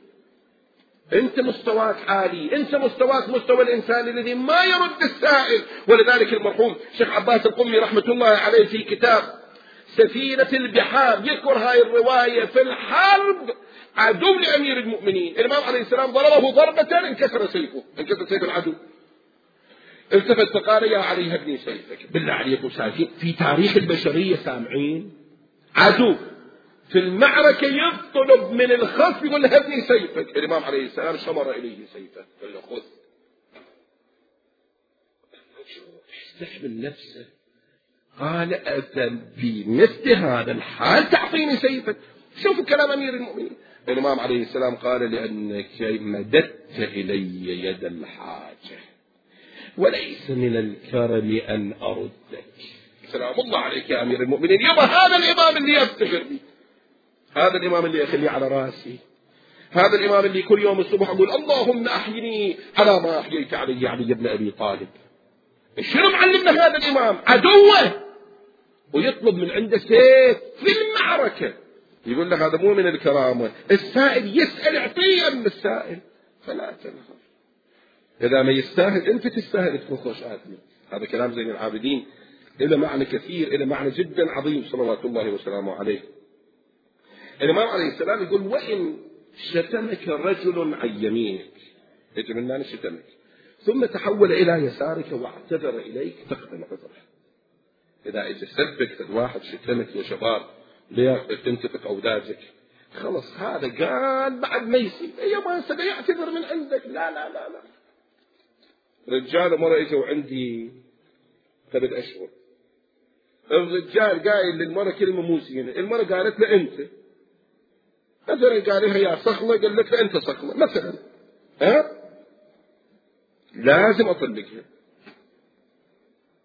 S1: أنت مستواك عالي، أنت مستواك مستوى الإنسان الذي ما يرد السائل. ولذلك المرحوم شيخ عباس القمي رحمة الله عليه في كتاب سفينة البحار يذكر هاي الرواية. في الحرب عدو لأمير المؤمنين، الإمام عليه السلام ضربه ضربة انكسر سيفه، انكسر سيف العدو. التفت فقال: يا علي ابني سيفك. بالله عليكم شايفين في تاريخ البشرية سامعين عدو في المعركة يطلب من الخصم يقول له ابني سيفك، الإمام عليه السلام شمر إليه سيفه قال له خذ. استحمل نفسه. قال: أذن بمثل هذا الحال تعطيني سيفك؟ شوفوا كلام أمير المؤمنين. الإمام عليه السلام قال: لأنك مددت إلي يد الحاجة، وليس من الكرم أن أردك. سلام الله عليك يا أمير المؤمنين. يبا هذا الإمام اللي أفتخر به، هذا الإمام اللي أخليه على رأسي، هذا الإمام اللي كل يوم الصبح أقول: اللهم أحيني على ما أحييت علي علي بن أبي طالب. شنو معلمنا هذا الإمام؟ عدوه ويطلب من عنده سيف في المعركة. يقول له هذا مو من الكرامة. السائل يسأل اعطيه من السائل، فلا تنهر. إذا ما يستاهل أنت تستاهل تكون خوش آدمي. هذا كلام زين العابدين إلى معنى كثير، إلى معنى جدا عظيم صلوات الله وسلامه عليه. الإمام عليه السلام يقول: وإن شتمك رجل عن يمينك، يجب أن شتمك ثم تحول إلى يسارك واعتذر إليك فاقبل عذره. إذا إذا سبك واحد شتمك يا شباب لياقتك تنتفق أوداجك، خلص هذا قال بعد ما يصير يا ما سبي يعتذر من عندك. لا لا لا لا. رجال مرة إجوا عندي قبل أشهر، الرجال قايل للمرة كلمة مو زينة، المرة قالت له أنت مثلا، قال لها يا صخلة، قال لك أنت صخلة مثلا، ها لازم أطلقها.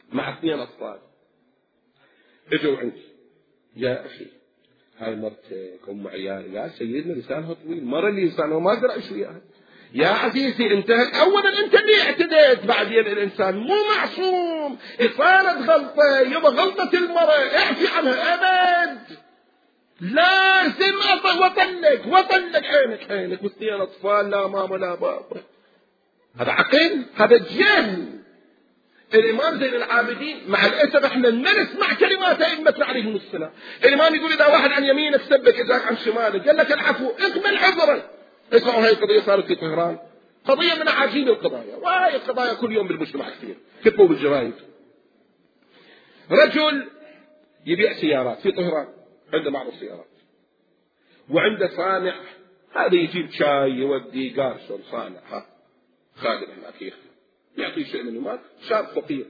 S1: مع اثنين أطفال. اجوا عندي، يا أخي هاي مرتك أم عيالي. يا سيدنا لسانها طويل، مرة اللي لسانها ما أقدر أعيش وياها. يا عزيزي أنت أولا أنت اللي اعتديت، بعدين الإنسان مو معصوم، صارت غلطة يبا غلطة المرأة اعفي عنها أبد، لازم وطلق وطلق عينك عينك واثنين أطفال لا ماما لا بابا. هذا عقل؟ هذا جهل. الإمام زين العابدين مع الأسف احنا ما نسمع كلمات أئمتنا عليهم السلام. الإمام يقول إذا واحد عن يمينك سبك إذاك عن شمالك قال لك العفو اقبل عذره. اسمعوا هاي القضية صارت في طهران، قضية من عجيب القضايا، وهاي القضايا كل يوم بالمجتمع كثير، كتبوا بالجرايد. رجل يبيع سيارات في طهران، عنده معرض سيارات وعنده صانع، هذا يجيب شاي يودي قارشون صانع ها خادم هناك يخدم يعطيه شيء من المال، شاب فقير.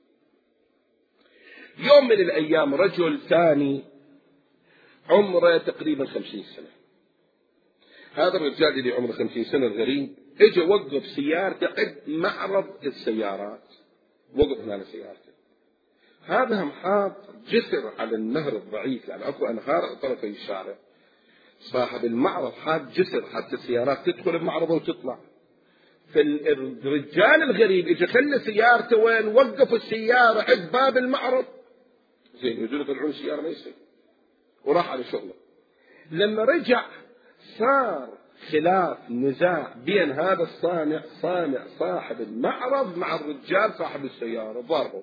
S1: يوم من الأيام رجل ثاني عمره تقريبا خمسين سنة، هذا الرجال اللي عمره خمسين سنة الغريب اجى وقف سيارته عند معرض السيارات، وقف هنا سيارته. هذا هم حاط جسر على النهر الضعيف، يعني اكو انهار طرفي الشارع. صاحب المعرض حاط جسر حتى السيارات تدخل المعرض وتطلع. فالرجال الغريب اجى خلى سيارته وين، وقف السيارة عند باب المعرض. زين يجون يطلعون السيارة ما يصير، وراح على شغله. لما رجع صار خلاف نزاع بين هذا الصانع صانع صاحب المعرض مع الرجال صاحب السيارة، ضربوا.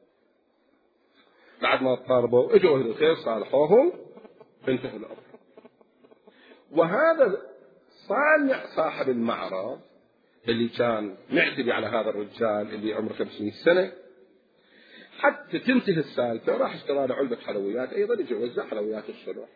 S1: بعد ما ضربوا اجوا اهل الخير صالحوهم، انتهى الامر. وهذا صانع صاحب المعرض اللي كان معتدي على هذا الرجال اللي عمره خمسين سنة، حتى تنتهي السالفة راح اشترى له علبة حلويات، ايضا يجي يوزع حلويات الصبح.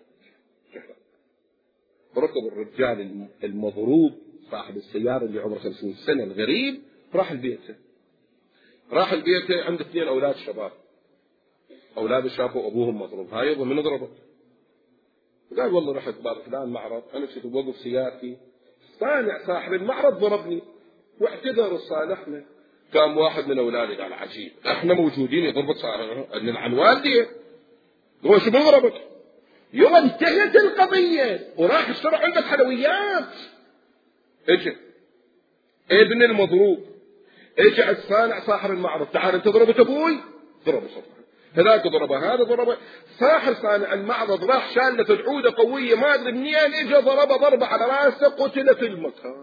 S1: ركب الرجال المضروب صاحب السيارة اللي عمره خمسين سنة الغريب، راح البيت راح البيت عنده اثنين أولاد شباب، أولاده شافوا أبوهم مضروب، هاي أبوه من ضربه؟ قال والله رحت باب فلان معرض، أنا كنت بوقف سيارتي، صانع صاحب المعرض ضربني واعتذر وصالحنا. قام واحد من أولادي قال عجيب، احنا موجودين يضربك صالح نلعن والدي، هو شو بضربك؟ يوم انتهت القضية وراح اشترى علبة حلويات. اجى ابن المضروب اجى الصانع صاحب المعرض، تعال انت ضربت ابوي، ضربه صفحة هذاك ضربه هذا ضربه، صاحب صانع المعرض راح شالت العودة قوية ما ادري منين اجى ضربه ضربة على راسه قتل في المكان.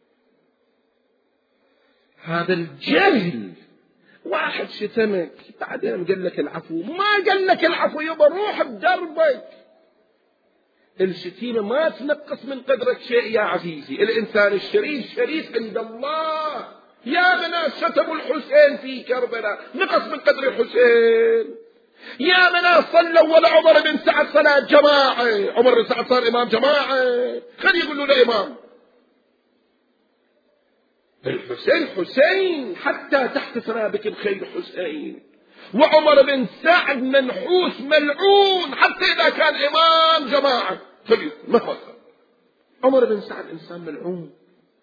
S1: هذا الجهل. واحد شتمك بعدين قال لك العفو، ما قال لك العفو يبا روح بدربك. الشتيمة ما تنقص من قدرك شيء يا عزيزي، الإنسان الشريف شريف عند الله. يا مناس شتموا الحسين في كربلاء، نقص من قدر الحسين. يا مناس صلوا ولا عمر بن سعد صلاة جماعة، عمر بن سعد صار إمام جماعة، خلي يقولوا له إمام. الحسين حسين حتى تحت سرابك الخير حسين، وعمر بن سعد منحوس ملعون حتى إذا كان إمام جماعة خلي ما فكر. عمر بن سعد إنسان ملعون.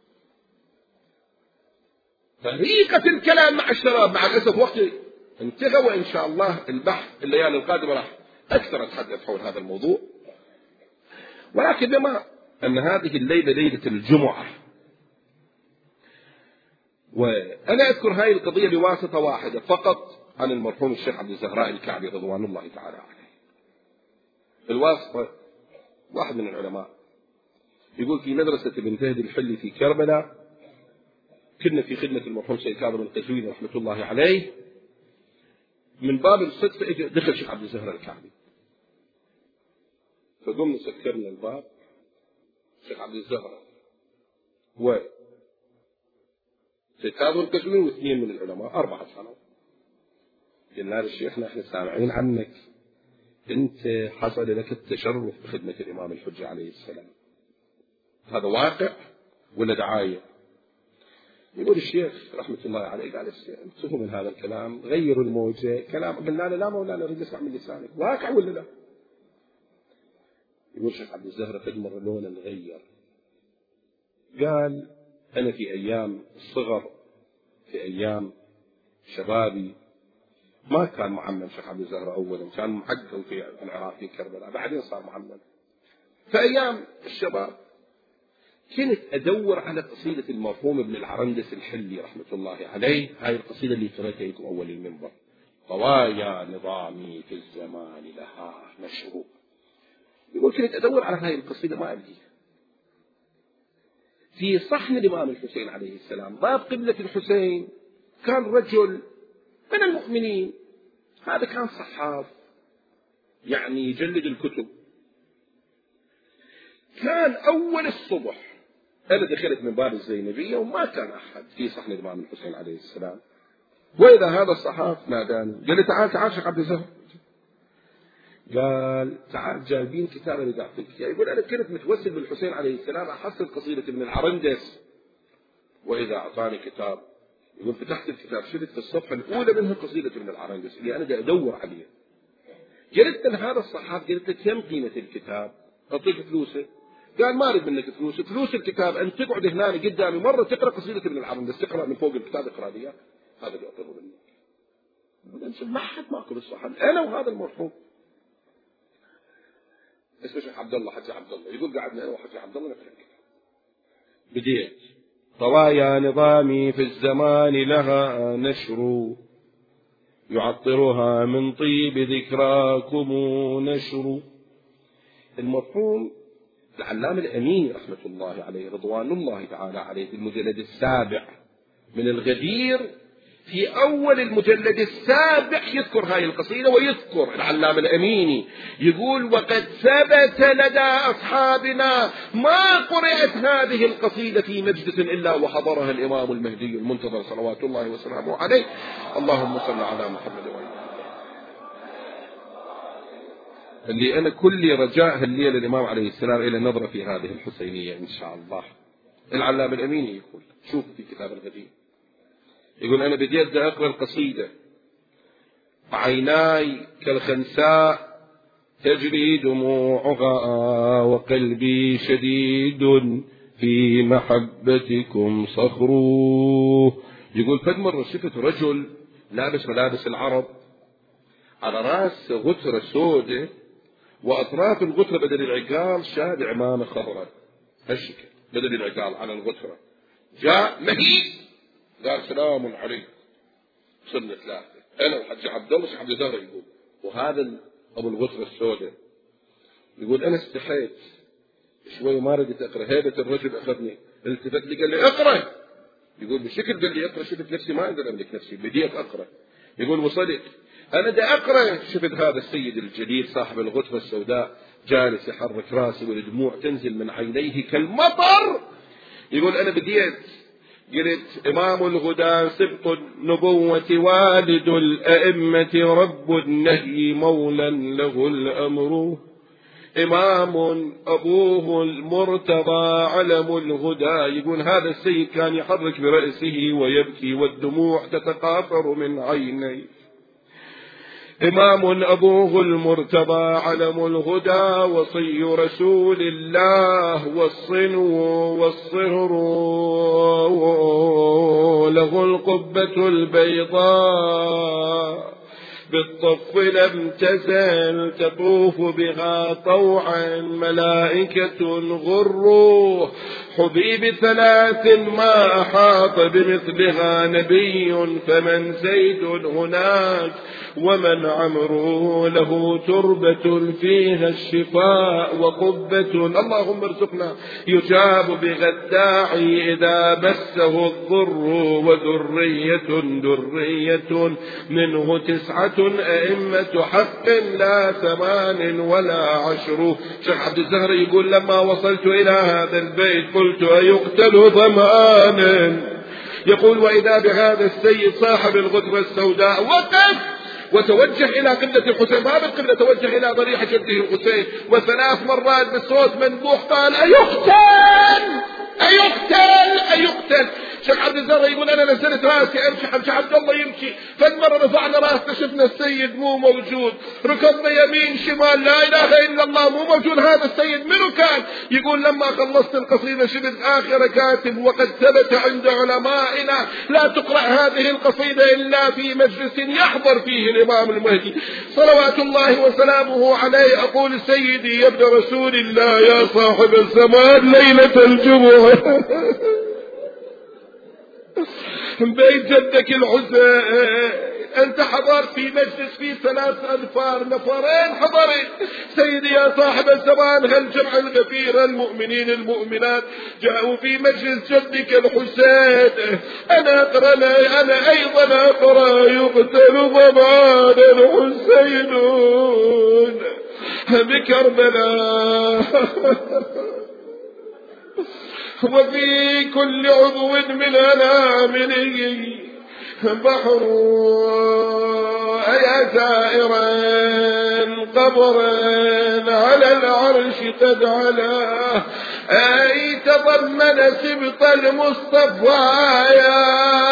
S1: طريقة الكلام مع الشباب مع الأسف وقتي انتهى، وإن شاء الله البحث الليالي القادمة راح أكثر أتحدث حول هذا الموضوع. ولكن بما أن هذه الليلة ليلة الجمعة، وأنا أذكر هذه القضية بواسطة واحدة فقط عن المرحوم الشيخ عبد الزهراء الكعبي رضوان الله تعالى عليه. الواسطة واحد من العلماء يقول في مدرسة ابن فهد الحلي في كربلاء كنا في خدمة المرحوم سيد كاظم القزويني رحمة الله عليه، من باب الصدفة دخل الشيخ عبد الزهراء الكعبي، فقمنا سكرنا الباب، الشيخ عبد الزهراء و سيد كاظم القزويني واثنين من العلماء، أربعة كانوا. قلنا للشيخ نحن سامعين عنك، أنت حصل لك التشرف بخدمة الإمام الحجة عليه السلام، هذا واقع ولا دعاية؟ يقول الشيخ رحمة الله عليه قال انتهوا من هذا الكلام، غيروا الموجة كلام. قلنا له لا مولانا نريد نسمع من لسانك، واقع ولا لا؟ يقول الشيخ عبد الزهراء قد مر لونا نغير. قال أنا في أيام الصغر في أيام شبابي ما كان معمم شيخ عبد الزهراء أولا، كان محقق في العراق في كربلاء، بعدين صار معمم. فأيام الشباب كنت أدور على قصيدة المرحوم ابن العرندس الحلي رحمة الله عليه، هاي القصيدة اللي قرأتها لكم أول المنبر: طوايا نظامي في الزمان لها مشروع. يقول كنت أدور على هاي القصيدة ما ألقيها. في صحن الإمام الحسين عليه السلام باب قبلة الحسين كان رجل من المؤمنين، هذا كان صحاف يعني يجلد الكتب. كان أول الصبح أنا دخلت من باب الزينبية وما كان أحد في صحن الإمام الحسين عليه السلام، وإذا هذا الصحاف ناداني قال لي: تعال تعال شيخ عبد الزهر. قال: تعال جايبين كتاب اللي قاعد فيك. يقول أنا كنت متوسل بالحسين عليه السلام أحصل قصيدة ابن العرندس، وإذا أعطاني كتاب. يقول فتحت الكتاب شفت في الصفحة الأولى منها قصيدة ابن العرندس اللي أنا قاعد أدور عليها. قلت له هذا الصحاف، قلت له كم قيمة الكتاب؟ أعطيك فلوسه؟ قال: ما أريد منك فلوس، فلوس الكتاب أن تقعد هنا قدامي مرة تقرأ قصيدة ابن العرندس، تقرأ من فوق الكتاب، اقرأ لي هذا اللي أعطيه منك. ما حد ماكل الصحف، أنا وهذا المرحوم اسمه شيخ عبد الله حجي عبد الله. يقول قعدنا أنا وحجي عبد الله نقرأ الكتاب. بديت: طوايا نظامي في الزمان لها نشر، يعطرها من طيب ذكراكم نشر. المرحوم العلامة الأمين رحمة الله عليه رضوان الله تعالى عليه في المجلد السابع من الغدير، في أول المجلد السابع يذكر هذه القصيدة، ويذكر العلامة الأميني يقول: وقد ثبت لدى أصحابنا ما قرأت هذه القصيدة في مجلس إلا وحضرها الإمام المهدي المنتظر صلوات الله وسلامه عليه. اللهم صل على محمد وعلى اللي أنا كل رجاء الليلة الإمام عليه السلام إلى نظرة في هذه الحسينية إن شاء الله. العلامة الأميني يقول، شوف في كتاب الغدير، يقول: أنا بديت أقرأ القصيدة عيناي كالخنساء تجري دموعها وقلبي شديد في محبتكم صخروه. يقول فد مرة شفت رجل لابس ملابس العرب، على راس غترة سودة، وأطراف الغترة بدل العقال شاد عمامة خضراء هالشكل بدل العقال على الغترة. جاء مهيب قال: سلام عليكم. صرنا ثلاثة، أنا وحج عبد الله شيخ عبد الزهراء. يقول وهذا أبو الغترة السوداء يقول: أنا استحيت شوي ما ردت أقرأ، هيبة الرجل أخذني، التفت لي قال لي: أقرأ. يقول بشكل قال لي أقرأ، شفت نفسي ما أقدر أملك نفسي، بديت أقرأ. يقول وصلت أنا دا أقرأ، شفت هذا السيد الجليل صاحب الغترة السوداء جالس يحرك راسي والدموع تنزل من عينيه كالمطر. يقول أنا بديت قلت: إمام الهدى سبط النبوة والد الأئمة رب النهي مولى له الأمر، إمام أبوه المرتضى علم الهدى. يقول هذا السيد كان يحرك برأسه ويبكي والدموع تتقاطر من عينيه. إمام أبوه المرتضى علم الهدى وصي رسول الله والصنو والصهر له القبة البيضاء بالطف لم تزل تطوف بها طوعا ملائكة غر، حبيب ثلاث ما أحاط بمثلها نبي، فمن زيد هناك ومن عمرو له تربة فيها الشفاء وقبة. اللهم ارزقنا يجاب بغداعي إذا مسه الضر، وذرية ذرية منه تسعة أئمة حق لا ثمان ولا عشر. شيخ عبد الزهر يقول لما وصلت إلى هذا البيت قلت أيقتل ظمآن. يقول وإذا بهذا السيد صاحب الغترة السوداء وقف وتوجه إلى قبلة الحسين، باب القبلة توجه إلى ضريح جده الحسين، وثلاث مرات بصوت منبوح قال: أيقتل أيقتل أيقتل. شيخ عبد الزهر يقول أنا نزلت راسي أمشي، حمشي عبد الله يمشي، فالمرة رفعنا راسنا شفنا السيد مو موجود، ركضنا يمين شمال لا إله إلا الله مو موجود. هذا السيد منو كان؟ يقول لما خلصت القصيدة شفت آخر كاتب وقد ثبت عند علمائنا لا تقرأ هذه القصيدة إلا في مجلس يحضر فيه الإمام المهدي صلوات الله وسلامه عليه. أقول سيدي يا ابن رسول الله يا صاحب الزمان ليلة الجمعة بيت جدك الحسين أنت حضرت في مجلس فيه ثلاث أنفار نفرين حضرت. سيدي يا صاحب الزمان هالجمع الغفير المؤمنين المؤمنات جاءوا في مجلس جدك الحسين. أنا أقرأ أنا أيضا أقرأ يقتل ضمان الحسين بكربلاء وفي كل عضو من أنامله بحر يا زائرا قبرا على العرش قد علا أي تضمن سبط المصطفى يا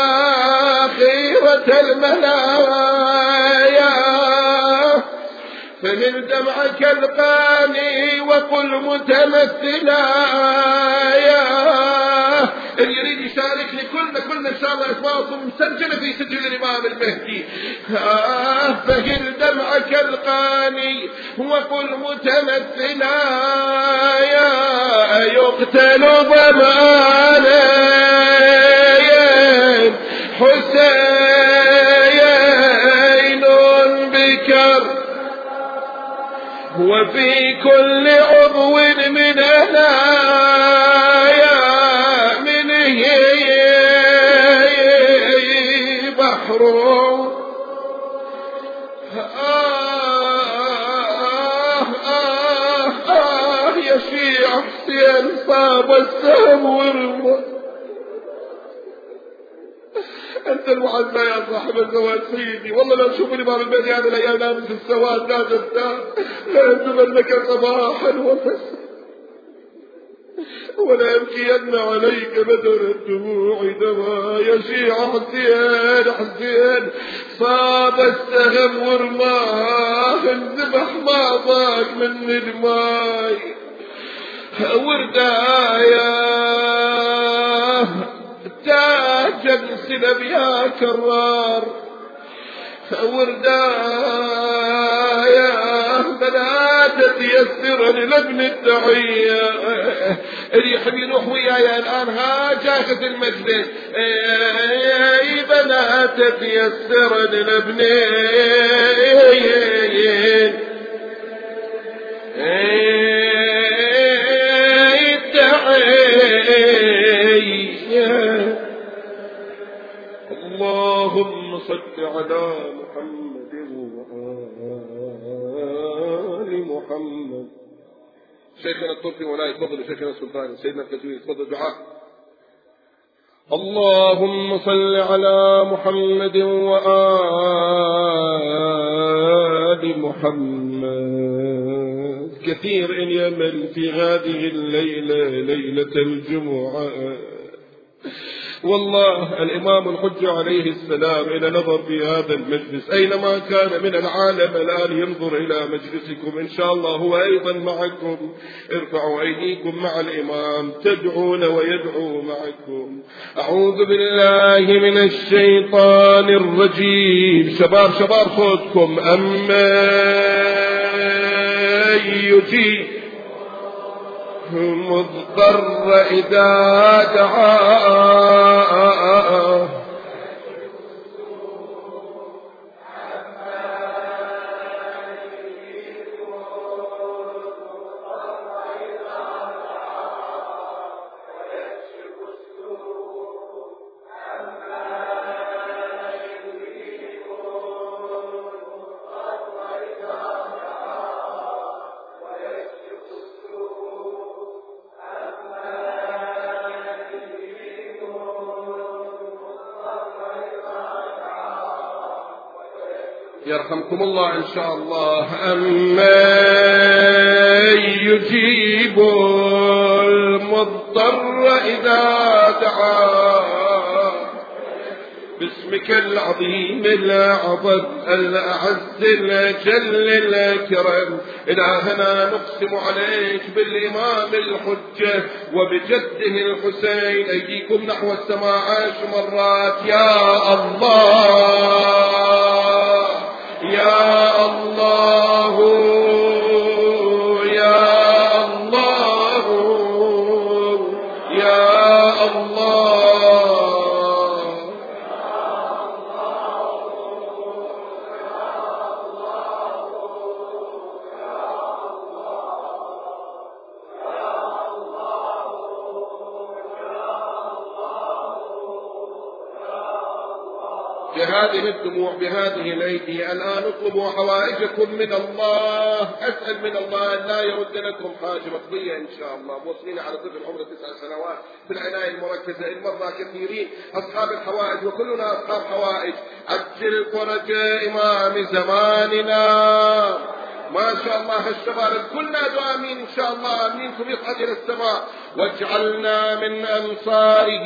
S1: خيرة المنايا فمن دمعك القاني وقل متمثلا يا اللي يريد يشاركني كلنا كلنا ان شاء الله اسماءكم مسجله في سجل الامام المهدي. آه فهل دمعك القاني وقل متمثلا يا يقتل ضمانا حسين بكر وفي كل عضو من أنايا منه بحر آه آه آه يشيع حسين صاب السهم والرمى. أنت المعزى يا صاحب الزواج سيدي والله لو شوف الإمام المهدي هذه الأيام لابس السواد لا تفتح لا ينتبنك صباحا ومساء ولا يبكين عليك بدر الدموع دما يشيع حسين حسين صاب السهم ورماه الذبح ما ضاق من الماي وردايا تاج انسلب يا كرار وردايا بنات تيسر لابن التحية اللي يحب يروح وياي الآن ها جاهز المجلس اي بنات تيسر لابن اللهم صل على محمد وآل محمد. شيخنا الطرفي ولا يتفضل شيخنا السلطان سيدنا الكتوي يتفضل دعاء. اللهم صل على محمد وآل محمد. كثير يمل في هذه الليلة ليلة الجمعة والله الإمام الحجة عليه السلام إلى نظر في هذا المجلس أينما كان من العالم الآن ينظر إلى مجلسكم إن شاء الله هو أيضا معكم. ارفعوا أيديكم مع الإمام تدعون ويدعو معكم. أعوذ بالله من الشيطان الرجيم. شباب شباب صوتكم. أما يجيب مضطر إذا دعاه يرحمكم الله إن شاء الله. أما يجيب المضطر إذا دعاه باسمك العظيم الأعظم الأعز الجل الأكرم إلهنا نقسم عليك بالإمام الحجة وبجده الحسين أيديكم نحو السماء عشر مرات يا الله يا الله يا الله يا الله. بهذه الدموع بهذه الأيدي الآن اطلبوا حوائجكم من الله. أسأل من الله أن لا يرد لكم حاجة مقضية إن شاء الله. موصلين على طفل عمره تسع سنوات في العناية المركزة، المرضى كثيرين، أصحاب الحوائج وكلنا أصحاب حوائج. عجل فرج إمام زماننا ما شاء الله. هالشباب كلنا آمين إن شاء الله. آمينكم يصعد إلى السماء. واجعلنا من أنصاره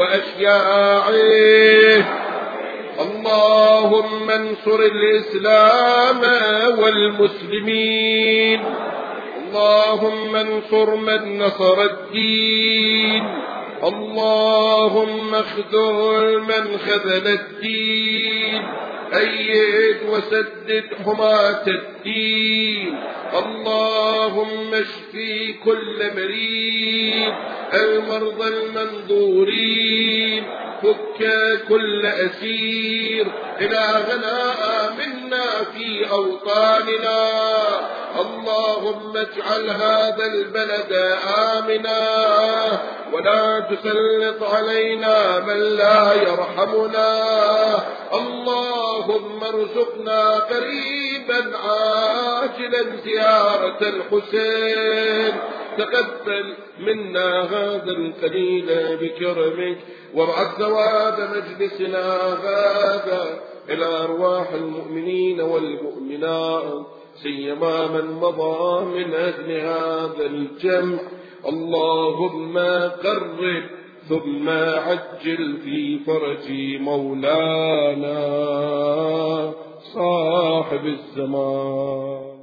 S1: وأشياعه. اللهم انصر الإسلام والمسلمين. اللهم انصر من نصر الدين. اللهم اخذل من خذل الدين. أيد وسدد حماة الدين. اللهم اشفي كل مريض، المرضى المنظورين، فك كل أسير. إلهنا آمنا في أوطاننا. اللهم اجعل هذا البلد آمنا ولا تسلط علينا من لا يرحمنا. اللهم ارزقنا قريبا عاجلا زيارة الحسين. تقبل منا هذا القليل بكرمك وابعث ثواب مجلسنا هذا إلى أرواح المؤمنين والمؤمنات سيما من مضى من أجل هذا الجمع. اللهم قرب ثم عجل في فرج مولانا صاحب الزمان.